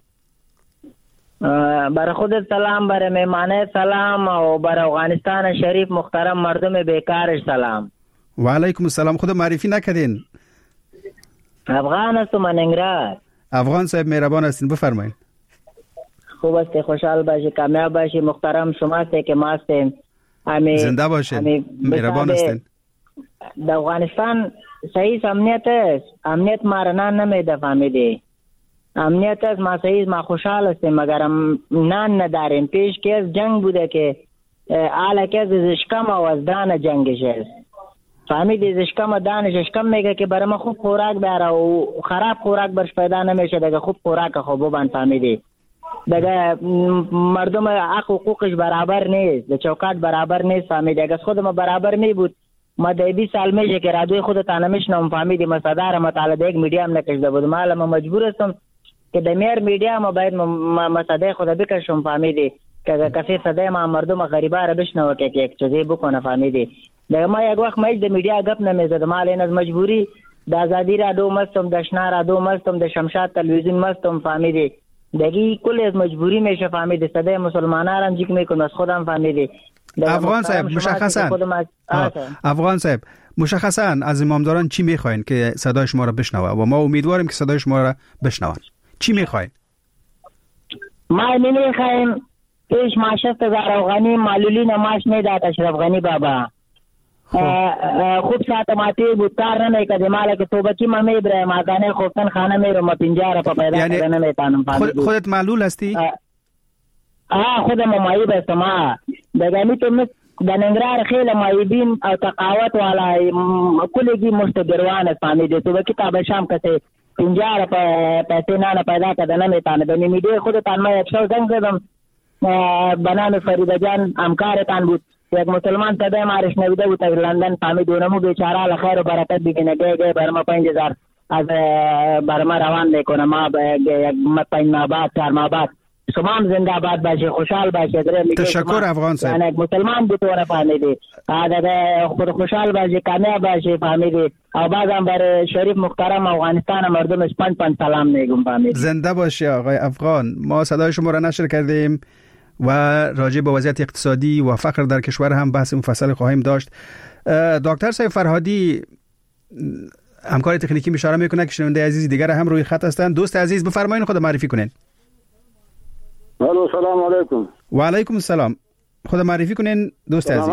Speaker 8: برای خودت سلام، برای مهمانه سلام و برای افغانستان شریف محترم مردم بیکارش سلام.
Speaker 4: و علیکم السلام. خود معرفی نکردین.
Speaker 8: افغان هستم، ننگرهار.
Speaker 4: افغان صاحب مهربان هستین، بفرمایین.
Speaker 8: خوب است، خوشحال باشی، کامیاب باشی. محترم شما هستی که ما هستیم.
Speaker 4: زنده باشین، مهربان هستین.
Speaker 8: در افغانستان صحیح امنیت است. امنیت ما را نمیده فهمیدی. امنیت است، ما صحیح ما خوشحال هستیم مگر نان نداریم. پیش که از جنگ بوده که حالا که از اشکم و از دان جنگش است فهمیدی. اشکم و دانش اشکم میگه که برای ما خوب خوراک بیاره و خراب خوراک برش پیدا نمیشه. دیگه خوب خوراک خوب بان فهمیدی. دیگه مردم حق حقوقش برابر نیست، در چوکات برابر نیست فهمیدی. اگه خود ما برابر می بود، ما در 20 سال میشه که رادیوی خودت نمیشنم فهمیدی. ما صدر مطالعه یک میډیا هم نکشیده بودم. حالا ما مجبور هستم که د میر میډیا ما باید ما صدای خود بکشم فهمیدی، که کسی صدای ما مردم غریبا را بشنوه که یک چیزی بکنه فهمیدی. دیگه ما یک وقت مایل د میډیا گپ نمیزدم. حالا این از مجبوری د آزادی رادیو مستم، د شنا رادیو مستم، د شمشاد تلویزیون مستم فهمیدی. دیگه کل از مجبوری میشه فهمیدی. صدای مسلمانان هم جیک میکنم از خودم فهمیدی.
Speaker 4: افغان صاحب مشخصا از امامداران چی میخواین که صدای شما را بشنوه و ما امیدواریم که صدای شما را بشنون. چی میخواین؟
Speaker 8: ما نمیخوایم پیش ما 60,000 افغانی معلولی نماش میداد اشرف غنی بابا. خوب ساعت ماتی بود کار نمیکرد. مالا که توبکی ما میبره مادانه خوفتن خانه میرو ما 50 را پیدا
Speaker 4: یعنی
Speaker 8: کردن نمیتانم.
Speaker 4: خودت معلول هستی؟
Speaker 8: خودم معیب هستم. دیگه میتونم در ننگرهار خیلی معیبین او تقاوت والا کلگی مستگروان است فهمیدی. توبکی تا شام کسی 50 را پیسه نانه پیدا کردن نمیتانه. به میډیا خودتان ما یک شو زنگ زدم به نام فریده جان همکارتان بود. یک مسلمان صدای مارش نویده بود در لندن فهمید. اونمو بیچاره لخیر و برکت بگینه گه برما 5000 از برما روان میکنه. ما یک 5 ماه بعد 4 ماه بعد شما هم زنده آباد باشی، خوشحال باشی.
Speaker 4: تشکر افغان صاحب.
Speaker 8: یعنی مسلمان بطور فهمیدی خود خوشحال باشی، کامیاب باشی فهمیدی. او بازم بر شریف محترم افغانستان مردمش پنج سلام میگم فهمیدی.
Speaker 4: زنده باشی آقای افغان. ما صدای شما را نشر کردیم و راجع به وضعیت اقتصادی و فقر در کشور هم بحث مفصل خواهیم داشت. دکتر صاحب فرهادی همکار تکنیکی اشاره میکنه که شنونده عزیز دیگر هم روی خط هستند. دوست عزیز بفرمایید خود معرفی کنین.
Speaker 9: الو سلام علیکم.
Speaker 4: و علیکم السلام. خود معرفی کنین دوست عزیز.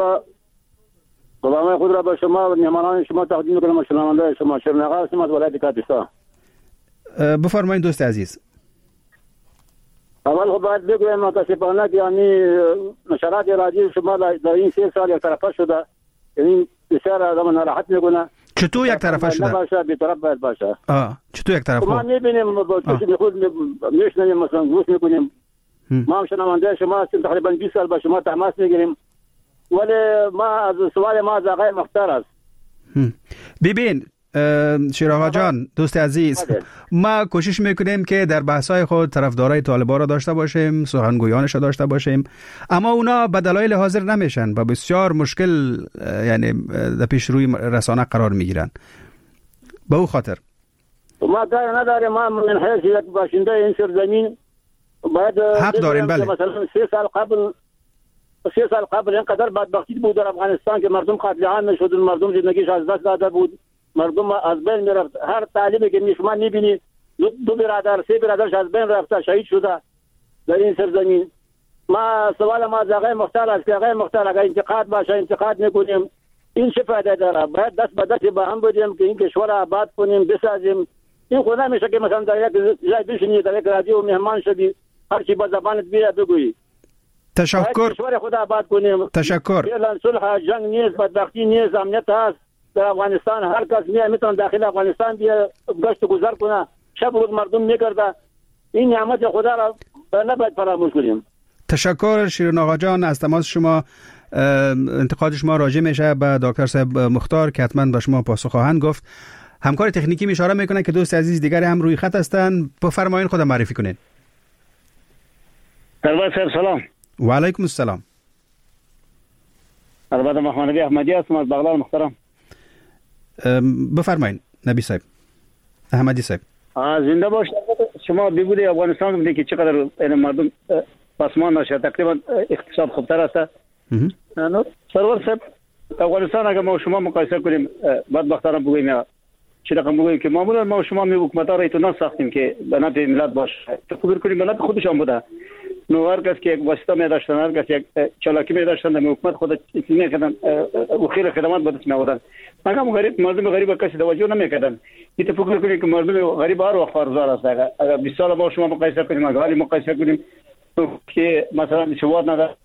Speaker 9: سلام خود را به شما و مهمانان شما تقدیم میکنم. شنونده شما شرنقا هستم از ولایت کاپیسا.
Speaker 4: بفرمایید دوست عزیز.
Speaker 9: اول خب باید بگویم متاسفانه که یعنی نشرات رادیو شما در این 3 سال یک طرفه شده. یعنی بسیار آدم ناراحت میکنه.
Speaker 4: چطور یک طرفه شده؟
Speaker 9: نباشه بی‌طرف باید باشه.
Speaker 4: چطور یک طرفه؟
Speaker 9: ما میبینیم با چشم خود میشنویم مثلا گوش میکنیم. ما هم شنونده شما هستیم تقریبا 20 سال با شما تماس میگیریم. ولی ما از سوال ما از آقای مختار است.
Speaker 4: ببین شیر آقا جان دوست عزیز، ما کوشش میکنیم که در بحث‌های خود طرفدارای طالبان را داشته باشیم، سخنگویانش را داشته باشیم، اما اونا به دلایل حاضر نمیشن و بسیار مشکل یعنی در پیش روی رسانه قرار میگیرن. به او خاطر
Speaker 9: ما کار نداریم. ما من حیث یک باشنده این سرزمین باید
Speaker 4: حق داریم. بله
Speaker 9: مثلا 3 سال قبل اینقدر بدبختی بود در افغانستان که مردم قتل عام میشدن، مردم زندگیش از دست داده بود، مردم از بین میرفت. هر تعلیمی که شما میبینی 2 برادر 3 برادرش از بین رفته، شهید شده در این سرزمین. ما سوال ما از آقای مختار است که آقای مختار اگر انتقاد باشه انتقاد میکنیم، این چه فایده داره؟ باید دست به دست با هم بدیم که این کشور آباد کنیم، بسازیم. این خود نمیشه که مثلا در یک جای بشینی در یک رادیو مهمان شدی هر چی با زبانت بیاد بگویی.
Speaker 4: تشکر.
Speaker 9: کشور خود آباد کنیم.
Speaker 4: تشکر.
Speaker 9: فعلا صلح جنگ نیست، بدبختی نیست، امنیت هست در افغانستان. هر کس میتونه داخل افغانستان بیا گشت و گذر کنه، شب روز مردم میگرده. این نعمت خدا را نباید فراموش کنیم.
Speaker 4: تشکر شیرین آقا جان از تماس شما. انتقاد شما راجع میشه به دکتر صاحب مختار که حتما به شما پاسخ خواهند گفت. همکار تکنیکی اشاره میکنه که دوست عزیز دیگر هم روی خط هستند. بفرمایید خود معرفی کنین.
Speaker 9: سلام.
Speaker 4: و علیکم السلام.
Speaker 9: البته محمد احمدی هستم از بغلان محترم.
Speaker 4: بفرمایید نبی صاحب احمدی صاحب.
Speaker 9: زنده باش. شما بگویید افغانستان میگه که چقدر مردم پسمان نشه، تقریبا اقتصاد خوبتر است. سرور صاحب افغانستان اگر ما شما مقایسه کنیم بدبختانه بگوییم یا چه رقم بگوییم که معمولا ما شما می حکومت‌ها را ایتونا ساختیم که به نفع ملت باشه. فکر کنیم به نفع خودشان بوده. نو هر کس که یک واسطه می داشتن، هر کس یک چالاکی می داشتن در حکومت خود می کردن و خیر خدمات به دست می آوردن. مردم غریب کسی توجه نمی کردن. این فکر کنیم که مردم غریب هر وقت خارزار است. اگر 20 سال با شما مقایسه کنیم، اگر مقایسه کنیم که مثلا شواهد نداره،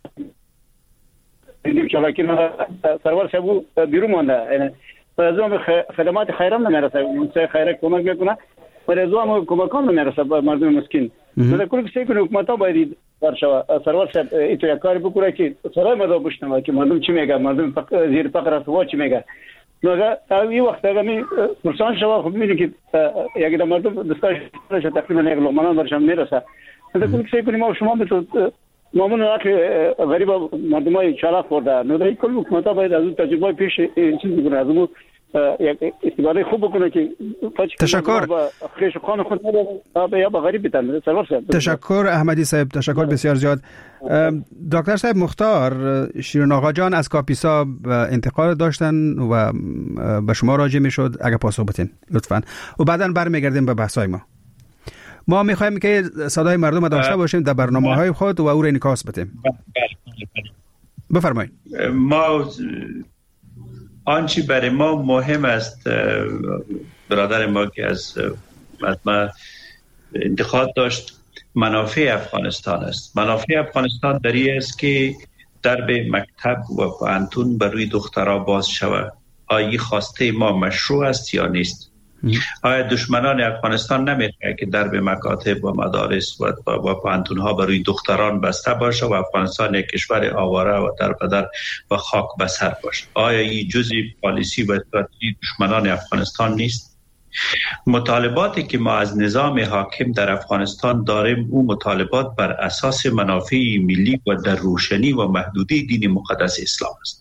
Speaker 9: چالاکی نداره، سرور شبو بیرون مانده. فرضاً خدمات خیرم نمیرسه، منصف خیره کمک میکنه فرضاً کمکام نمیرسه به مردم مسکین. در کل کسی که حکومت‌ها باید برشوا سرور صاحب ایتو یک کاری بکنه که سرای مردم بشنوه که مردم چی میگه، مردم زیر فقر است و چی میگه. مگر این وقت اگر می پرسان شوا خب میبینی که یک در مردم دستاش تقریبا یک لقمه برشان میرسه. در کل کسی که ما شما بتو معمولا که غریب مردمای چالاک خورده. نو در کل حکومت‌ها باید از اون تجربه پیش چیز بکنه، از اون یک استفاده خوب بکنه که
Speaker 4: تشکر.
Speaker 9: خیش خانه خود یا به غریب بیتن.
Speaker 4: تشکر احمدی صاحب، تشکر بسیار زیاد. دکتر صاحب مختار، شیرین آقا جان از کاپیسا انتقاد داشتن و به شما راجع میشد، اگه پاسخ بدین لطفاً و بعداً برمیگردیم به بحث‌های ما. ما میخوایم که صدای مردم داشته باشیم در برنامه‌های خود و او را انعکاس بدیم. بفرمایید.
Speaker 5: ما آنچه برای ما مهم است، برادر ما که از ما انتقاد داشت، منافع افغانستان است. منافع افغانستان در این است که درب مکتب و پانتون بر روی دخترها باز شود. آیا خواسته ما مشروع است یا نیست؟ آیا دشمنان افغانستان نمیخواهند که درب مکاتب و مدارس و پانتون ها بر روی دختران بسته باشه و افغانستان یک کشور آواره و در بدر و خاک بسر باشه؟ آیا این جزئی پالیسی و استراتژی دشمنان افغانستان نیست؟ مطالباتی که ما از نظام حاکم در افغانستان داریم، او مطالبات بر اساس منافع ملی و در روشنی و محدودی دین مقدس اسلام است.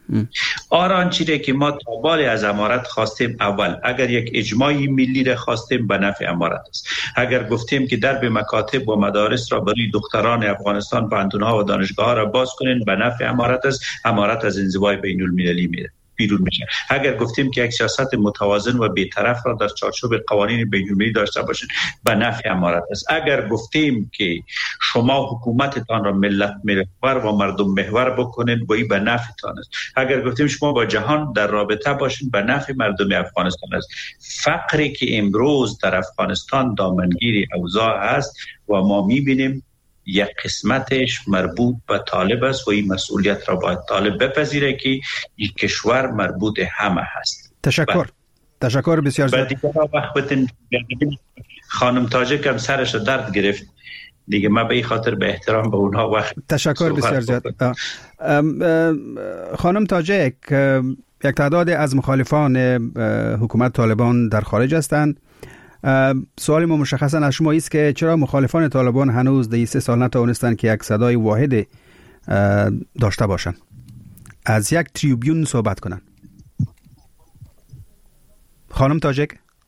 Speaker 5: آران چیره که ما تابال از امارت خواستیم، اول اگر یک اجماعی ملی را خواستیم به نفع امارت است. اگر گفتیم که درب مکاتب و مدارس را برای دختران افغانستان پانتونها و دانشگاه را باز کنین به نفع امارت است، امارت از انزوای بین المللی میره بیرون میشه. اگر گفتیم که یک سیاست متوازن و بی‌طرف را در چارچوب قوانین بین‌المللی داشته باشید به نفع امارت است. اگر گفتیم که شما حکومتتان را ملت محور و مردم محور بکنید و این به نفعتان است. اگر گفتیم شما با جهان در رابطه باشید به نفع مردم افغانستان است. فقری که امروز در افغانستان دامنگیر اوضاع است و ما میبینیم یک قسمتش مربوط به طالب است و این مسئولیت را باید طالب بپذیره که این کشور مربوط همه هست.
Speaker 4: تشکر بسیار زیاد.
Speaker 5: خانم تاجک هم سرش درد گرفت دیگه، ما به این خاطر به احترام به اونها وقت.
Speaker 4: تشکر بسیار زیاد. خانم تاجک، یک تعداد از مخالفان حکومت طالبان در خارج هستند. سوال ما مشخصا از شما است که چرا مخالفان طالبان هنوز در 3 سال نتوانستند که یک صدای واحد داشته باشند، از یک تریبیون صحبت کنند؟ خانم تاجک.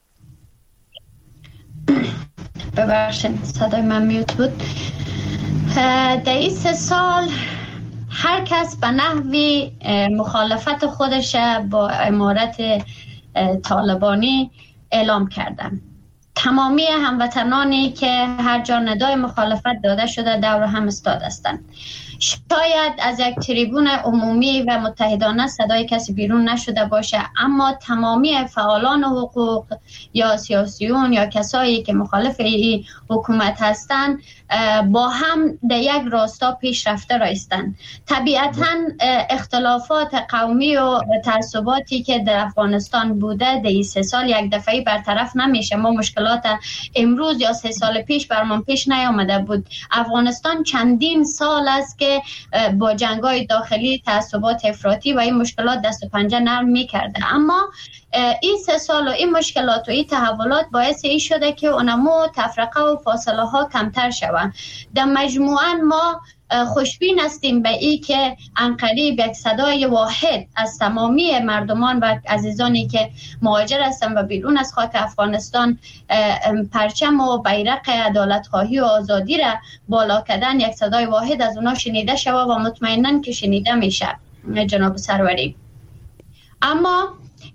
Speaker 6: ببخشید صدای من میوت بود. در این 3 سال هر کس به نحوی مخالفت خودش با امارت طالبانی اعلام کردن. تمامی هموطنانی که هر جا ندای مخالفت داده شده دور هم استاد هستند. شاید از یک تریبون عمومی و متحدانه صدای کسی بیرون نشده باشه، اما تمامی فعالان حقوق یا سیاسیون یا کسایی که مخالف این حکومت هستند با هم در یک راستا پیش رفته رایستند. طبیعتاً اختلافات قومی و تعصباتی که در افغانستان بوده در این 3 سال یک دفعی برطرف نمیشه. ما مشکلات امروز یا 3 سال پیش برمان پیش نیامده بود. افغانستان چندین سال است که با جنگ‌های داخلی، تعصبات افراطی و این مشکلات دست و پنجه نرم می‌کرده، اما این 3 سال و این مشکلات و این تحولات باعث این شده که اونمو تفرقه و فاصله ها کمتر شوند. در مجموعاً ما خوشبین هستیم به این که عنقریب یک صدای واحد از تمامی مردمان و عزیزانی که مهاجر هستند و بیرون از خاک افغانستان پرچم و بیرق عدالت‌خواهی و آزادی را بالا کردن، یک صدای واحد از اونا شنیده شود و مطمئناً که شنیده میشه جناب سروری. اما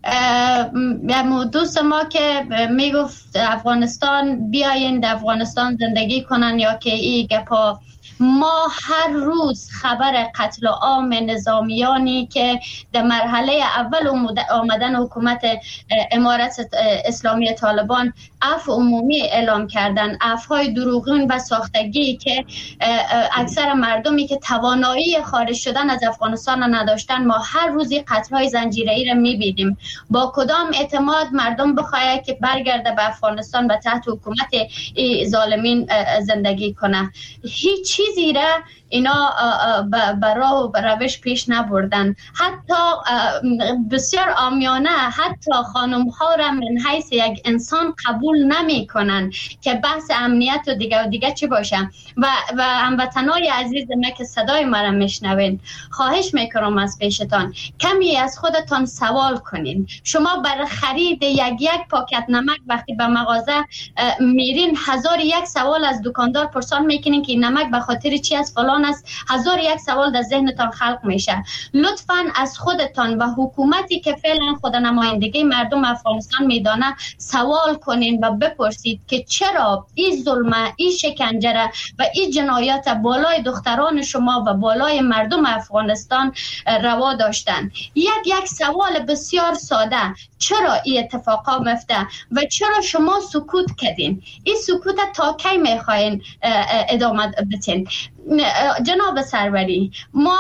Speaker 6: دوست ما که میگفت افغانستان بیاین در افغانستان زندگی کنن یا که این گپا، ما هر روز خبر قتل عام نظامیانی که در مرحله اول آمدن حکومت امارت اسلامی طالبان عفو عمومی اعلام کردن، عفوهای دروغین و ساختگی که اکثر مردمی که توانایی خارج شدن از افغانستان نداشتن، ما هر روزی قتل‌های زنجیره‌ای را می‌بینیم. با کدام اعتماد مردم بخواهد که برگرده به افغانستان و تحت حکومت ظالمین زندگی کنه؟ هیچ چیزی را اینا برای و روش پیش نبردن. حتی بسیار عامیانه حتی خانم ها را من حیث یک انسان قبول نمی کنن که بحث امنیت و دیگه چی باشه. و هموطنای عزیز ما که صدای ما را میشنوین، خواهش میکنم از پیشتان کمی از خودتان سوال کنین. شما برای خرید یک پاکت نمک وقتی به مغازه میرین 1001 سوال از دکاندار پرسان میکنین که نمک به خاطر چی از فلان است. 1001 سوال در ذهنتان خلق میشه. لطفاً از خودتان و حکومتی که فعلا خود نمایندگی مردم افغانستان میدانه سوال کنین و بپرسید که چرا این ظلم، این شکنجه و این جنایات بالای دختران شما و بالای مردم افغانستان روا داشتن. یک سوال بسیار ساده، چرا این اتفاقا میفته و چرا شما سکوت کردین؟ این سکوت تا کی میخواین ادامه بدین؟ جناب سروری، ما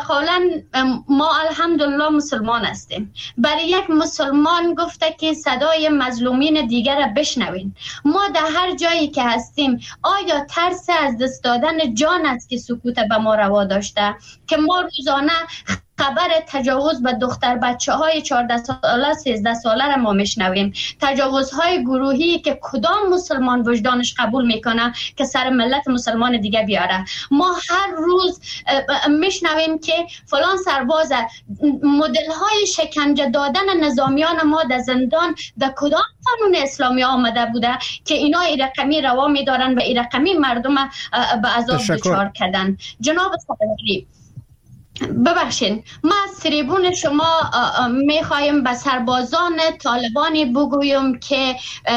Speaker 6: الحمدلله مسلمان هستیم. برای یک مسلمان گفته که صدای مظلومین دیگر را بشنوین. ما در هر جایی که هستیم، آیا ترس از دست دادن جان است که سکوت به ما روا داشته که ما روزانه خبر تجاوز به دختر بچه های 14 ساله 13 ساله را ما میشنویم. تجاوزهای گروهی که کدام مسلمان وجدانش قبول میکنه که سر ملت مسلمان دیگه بیاره؟ ما هر روز میشنویم که فلان سرباز مدل های شکنجه دادن نظامیان ما در زندان در کدام قانون اسلامی آمده بوده که اینا این رقمی روا میدارن و این رقمی مردم به عذاب دچار کردن. جناب صدراعلی ببخشید، ما از تریبون شما میخوایم به سربازان طالبانی بگویم که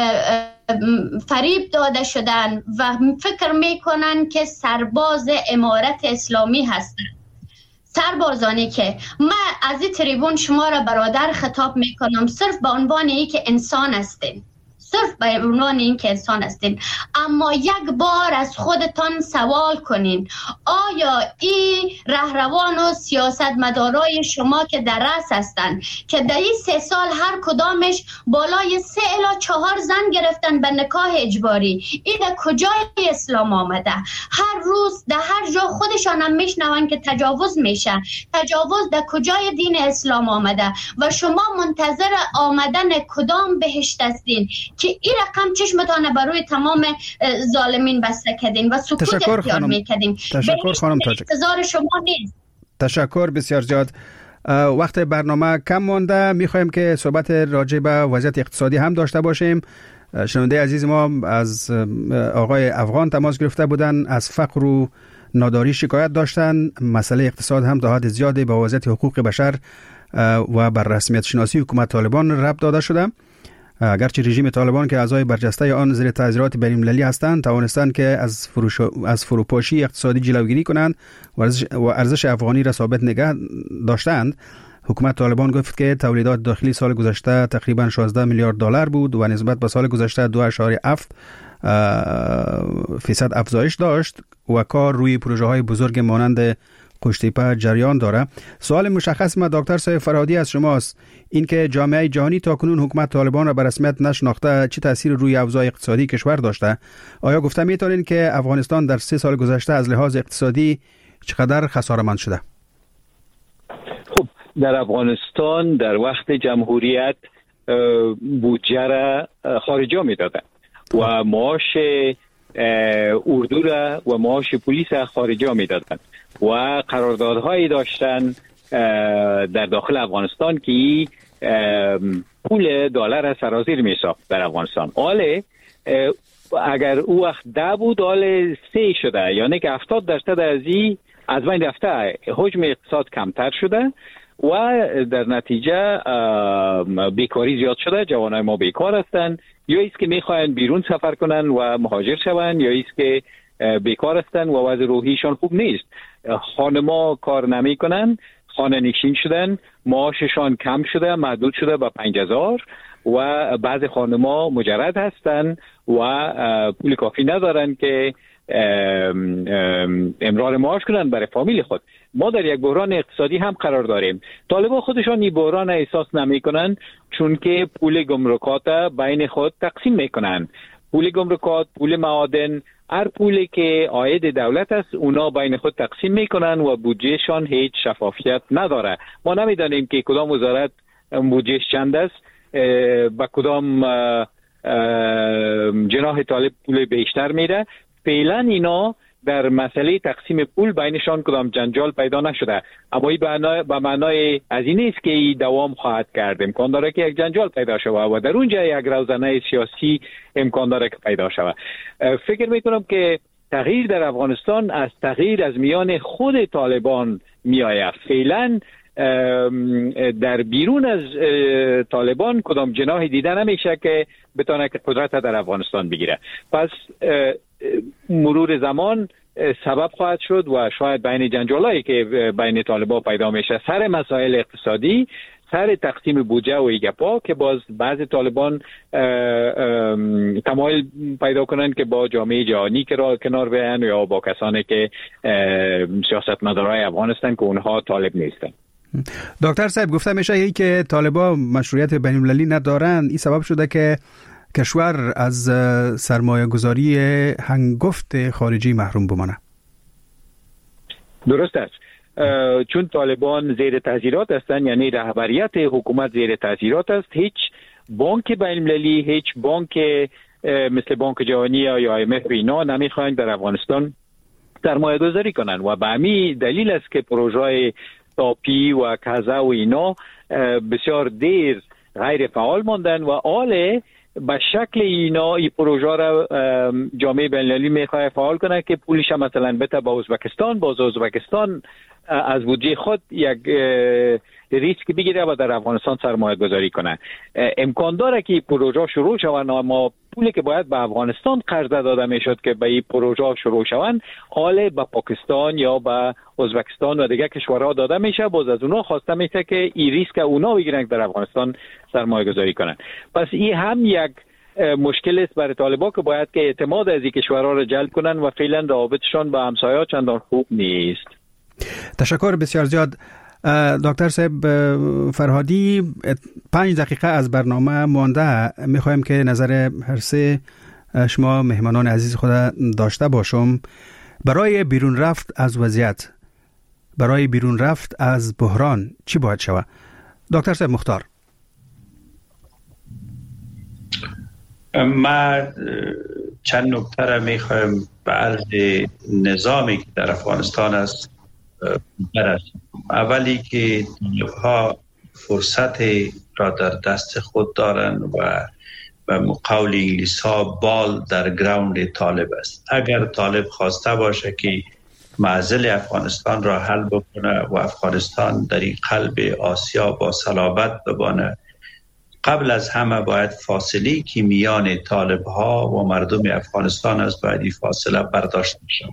Speaker 6: فریب داده شدن و فکر میکنن که سرباز امارت اسلامی هستن. سربازانی که من از این تریبون شما را برادر خطاب میکنم صرف به عنوان ای که انسان هستین، صرف به عنوان این که انسان هستین، اما یک بار از خودتان سوال کنین آیا این رهروان و سیاستمدارای شما که در رأس هستن که در این 3 سال هر کدامش بالای 3 الی 4 زن گرفتن به نکاح اجباری، این در کجای اسلام آمده؟ هر روز در هر جا خودشان هم میشنون که تجاوز میشه. تجاوز در کجای دین اسلام آمده و شما منتظر آمدن کدام بهشت هستین که این رقم چشمتانه بروی تمام ظالمین بسته کردین و سکوت اختیار میکردین؟
Speaker 4: تشکر خانم تاجک.
Speaker 6: انتظار شما نیست.
Speaker 4: تشکر بسیار زیاد. وقت برنامه کم مانده، میخوایم که صحبت راجع به وضعیت اقتصادی هم داشته باشیم. شنونده عزیز ما از آقای افغان تماس گرفته بودن، از فقر و ناداری شکایت داشتن. مسئله اقتصاد هم تا حد زیادی به وضعیت حقوق بشر و بر رسمیت شناسی حکومت طالبان ربط داده شده. اگرچه رژیم طالبان که اعضای برجسته آن زیر تعذیرات بین‌المللی هستند، توانستند که از فروپاشی اقتصادی جلوگیری کنند و ارزش افغانی را ثابت نگه داشتند. حکومت طالبان گفت که تولیدات داخلی سال گذشته تقریبا 16 میلیارد دلار بود و نسبت به سال گذشته 2.7% افزایش داشت و کار روی پروژه های بزرگ مانند قوش‌تیپه جریان داره. سوال مشخص ما دکتر صاحب فرهادی از شماست، این که جامعه جهانی تاکنون حکومت طالبان را به رسمیت نشناخته چه تاثیر روی اوضاع اقتصادی کشور داشته؟ آیا گفته میتونین که افغانستان در 3 سال گذشته از لحاظ اقتصادی چقدر خساره‌مند شده؟
Speaker 7: خب در افغانستان در وقت جمهوریت بودجه را خارجا میدادن و معاش اردو را و معاش پلیس را خارجا میدادن و قراردادهایی داشتن در داخل افغانستان که پول دلار سرازیر میساخت در افغانستان. حالا اگر او وقت 10 بود حالا 3 شده، یعنی که 70% از بین رفته، حجم اقتصاد کمتر شده و در نتیجه بیکاری زیاد شده. جوانای ما بیکار هستند، یا ایست که میخواین بیرون سفر کنن و مهاجر شون، یا ایست که بیکار هستند و وضع روحیشان خوب نیست. خانما کار نمی کنن، خانه نشین شدن، معاششان کم شده، محدود شده به 5000 و بعض خانما مجرد هستن و پول کافی ندارن که امرار معاش کنن برای فامیل خود. ما در یک بحران اقتصادی هم قرار داریم. طالبان خودشان این بحران احساس نمی کنن چون که پول گمرکات بین خود تقسیم میکنن. پول گمرکات، پول معادن، هر پولی که عاید دولت است اونا بین خود تقسیم میکنن و بودجهشان هیچ شفافیت نداره. ما نمیدانیم که کدام وزارت بودجهش چند است، با کدام جناح طالب پول بیشتر میره. فعلا اینا در مسئله تقسیم پول بینشان کدام جنجال پیدا نشده، اما این به معنای از این نیست که این دوام خواهد کرد. امکان داره که یک جنجال پیدا شود و در اونجا یک روزنه سیاسی امکان داره که پیدا شود. فکر میکنم که تغییر در افغانستان از تغییر از میان خود طالبان میآید. فعلا در بیرون از طالبان کدام جناحی دیده نمیشه که بتونه که قدرت در افغانستان بگیره. پس مرور زمان سبب خواهد شد و شاید بین جنجالایی که بین طالبان پیدا میشه سر مسائل اقتصادی، سر تقسیم بودجه و ایگپا، که باز بعض طالبان تمایل پیدا کنن که با جامعه جهانی که را کنار بیان یا با کسانی که سیاستمدارای افغان هستن که اونها طالب نیستن.
Speaker 4: دکتر صاحب گفته میشه ای که طالبان مشروعیت بین‌المللی ندارن، این سبب شده که کشور از سرمایه گذاری هنگفت خارجی محروم بمانه.
Speaker 7: درست است. چون طالبان زیر تاثیرات هستند، یعنی رهبریت حکومت زیر تاثیرات است، هیچ بانک بین‌المللی، هیچ بانک مثل بانک جهانی یا IMF اینا نمیخواهند در افغانستان سرمایه گذاری کنند و به همین دلیل است که پروژه تاپی و کازا و اینا بسیار دیر غیر فعال ماندن و حال به شکل اینا این پروژه را جامعه بین‌المللی میخواد فعال کنه که پولش مثلا بده با ازبکستان، باز ازبکستان از بودجه خود یک ریسک بگیره و در افغانستان سرمایه گذاری کنه. امکان داره که پروژه شروع شوند، اما پولی که باید به افغانستان قرض داده میشد که به این پروژه شروع شوند حال به پاکستان یا به ازبکستان و دیگه کشورها داده میشه، باز از اونا خواسته میشه که این ریسک اونا بگیرن در افغانستان سرمایه گذاری کنن. پس این هم یک مشکل است برای طالبان که باید که اعتماد از این کشورها را جلب کنن و فعلا روابطشان با همسایه‌ها چندان خوب نیست.
Speaker 4: تشکر بسیار زیاد. دکتر صاحب فرهادی، 5 دقیقه از برنامه مانده، میخوایم که نظر هر سه شما مهمانان عزیز خود داشته باشم. برای بیرون رفت از وضعیت، برای بیرون رفت از بحران چی باید شود؟ دکتر صاحب مختار.
Speaker 5: من چند نکته را میخوایم به عرض نظامی که در افغانستان است برسیم. اولی که طالب‌ها فرصت را در دست خود دارند و به قول انگلیس‌ها بال در گراوند طالب است. اگر طالب خواسته باشه که معضل افغانستان را حل بکنه و افغانستان در این قلب آسیا با صلابت ببانه، قبل از همه باید فاصله که میان طالب‌ها و مردم افغانستان است باید این فاصله برداشت شود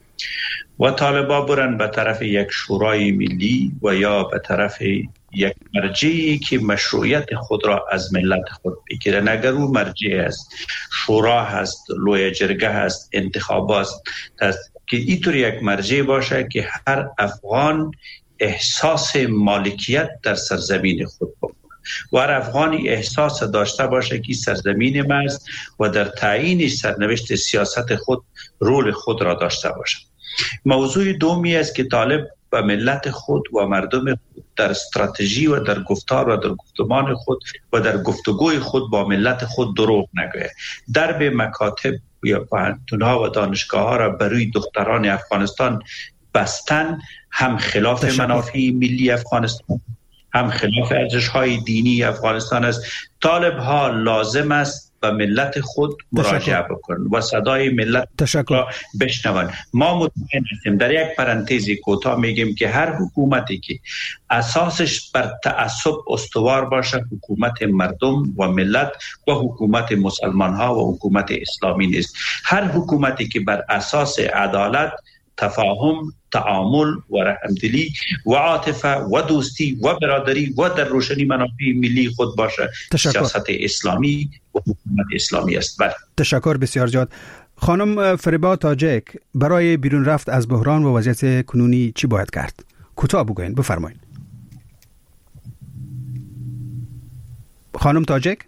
Speaker 5: و طالب‌ها برن به طرف یک شورای ملی و یا به طرف یک مرجعی که مشروعیت خود را از ملت خود بگیرن. اگر او مرجع است، شورا هست، لوی جرگه هست، انتخابات هست، که اینطور یک مرجع باشه که هر افغان احساس مالکیت در سرزمین خود بکنه و هر افغانی احساس داشته باشه که سرزمین ما است و در تعیین سرنوشت سیاست خود رول خود را داشته باشه. موضوع دومی است که طالب و ملت خود و مردم خود در استراتژی و در گفتار و در گفتمان خود و در گفتگوی خود با ملت خود دروغ نگوید. درب مکاتب یا پوهنتون‌ها و دانشگاه‌ها را برای دختران افغانستان بستن هم خلاف منافع ملی افغانستان، هم خلاف ارزش‌های دینی افغانستان است. طالب‌ها لازم است به ملت خود مراجعه بکنن و صدای ملت را بشنون. ما مطمئن هستیم، در یک پرانتز کوتاه میگیم که هر حکومتی که اساسش بر تعصب استوار باشه حکومت مردم و ملت و حکومت مسلمان ها و حکومت اسلامی نیست. هر حکومتی که بر اساس عدالت، تفاهم، تعامل و رحمدلی و عاطفه و دوستی و برادری و در روشنی منافع ملی خود باشه سیاست اسلامی و حکومت اسلامی است.
Speaker 4: تشکر بسیار زیاد. خانم فریبا تاجک، برای بیرون رفت از بحران و وضعیت کنونی چی باید کرد؟ کوتاه بگوین، بفرمایید. خانم تاجک.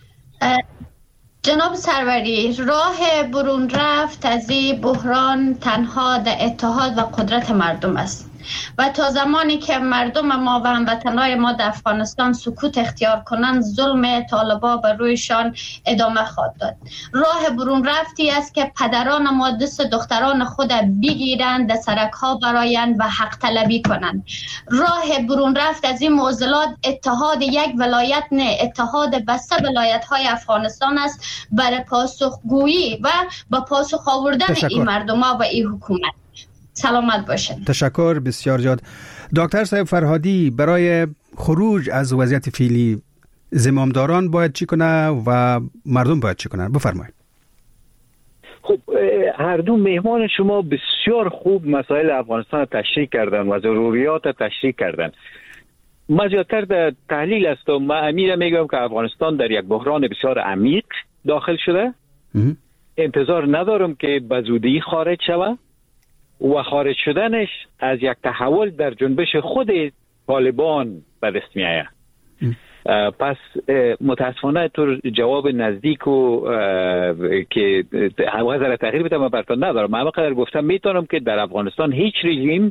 Speaker 6: جناب سروری، راه برون رفت از این بحران تنها در اتحاد و قدرت مردم است و تا زمانی که مردم ما و هموطنان ما در افغانستان سکوت اختیار کنند، ظلم طالبان بر رویشان ادامه خواهد داد. راه برون رفتی است که پدران ما دست دختران خود بگیرند، در سرک ها برایند و حق طلبی کنند. راه برون رفت از این معضلات اتحاد یک ولایت نه، اتحاد بسته ولایت های افغانستان است برای پاسخگویی و با پاسخ آوردن این مردم ها و این حکومت. سلامت باشین.
Speaker 4: تشکر بسیار زیاد. دکتر صاحب فرهادی، برای خروج از وضعیت فعلی زمامداران باید چی کنه و مردم باید چی کنن؟ بفرمایید.
Speaker 7: خب هر دو مهمان شما بسیار خوب مسائل افغانستان تشریح کردن و ضروریات تشریح کردن. من زیادتر در تحلیل هستم. من امیره میگم که افغانستان در یک بحران بسیار عمیق داخل شده. انتظار ندارم که به زودی خارج شود و خارج شدنش از یک تحول در جنبش خود طالبان به دست می آید. پس متاسفانه تو جواب نزدیک و که هوا تغییر بدم من براتون ندارم. من قدر گفتم میتونم که در افغانستان هیچ رژیم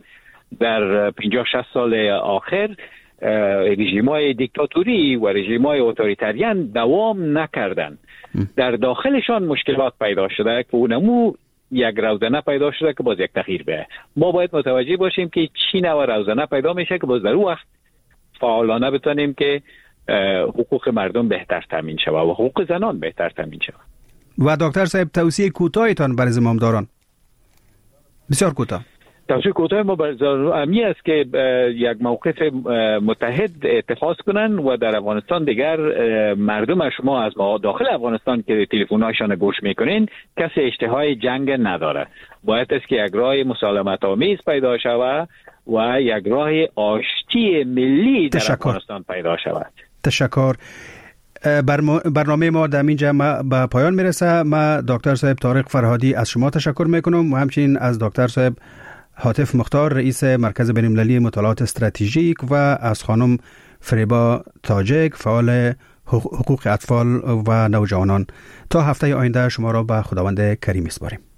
Speaker 7: در 50-60 سال آخر رژیم‌های دیکتاتوری و رژیم‌های اتوریتریان دوام نکردند. در داخلشان مشکلات پیدا شده که اونمو یک روزنه پیدا شده که باز یک تغییر به. ما باید متوجه باشیم که چی نوع روزنه پیدا میشه که باز در اون وقت فعالانه بتونیم که حقوق مردم بهتر تامین شود و حقوق زنان بهتر تامین شود.
Speaker 4: و دکتر صاحب توصیه کوتاهتان برای زمامداران؟ بسیار کوتاه.
Speaker 7: توصیه کوتاه ما برای است که یک موقف متحد اتخاذ کنن و در افغانستان دیگر مردم شما از ما داخل افغانستان که تلفن‌هایشان گوش میکنین کسی اشتهای جنگ نداره. باید است که یک راه مسالمت آمیز پیدا شود و یک راه آشتی ملی در افغانستان پیدا شود.
Speaker 4: تشکر. برنامه ما در اینجا به پایان میرسه. ما دکتر صاحب طارق فرهادی از شما تشکر میکنم و همچنین از دکتر صاحب حاتف مختار رئیس مرکز بین‌المللی مطالعات استراتژیک و از خانم فریبا تاجک فعال حقوق اطفال و نوجوانان. تا هفته آینده شما را به خداوند کریم میسپاریم.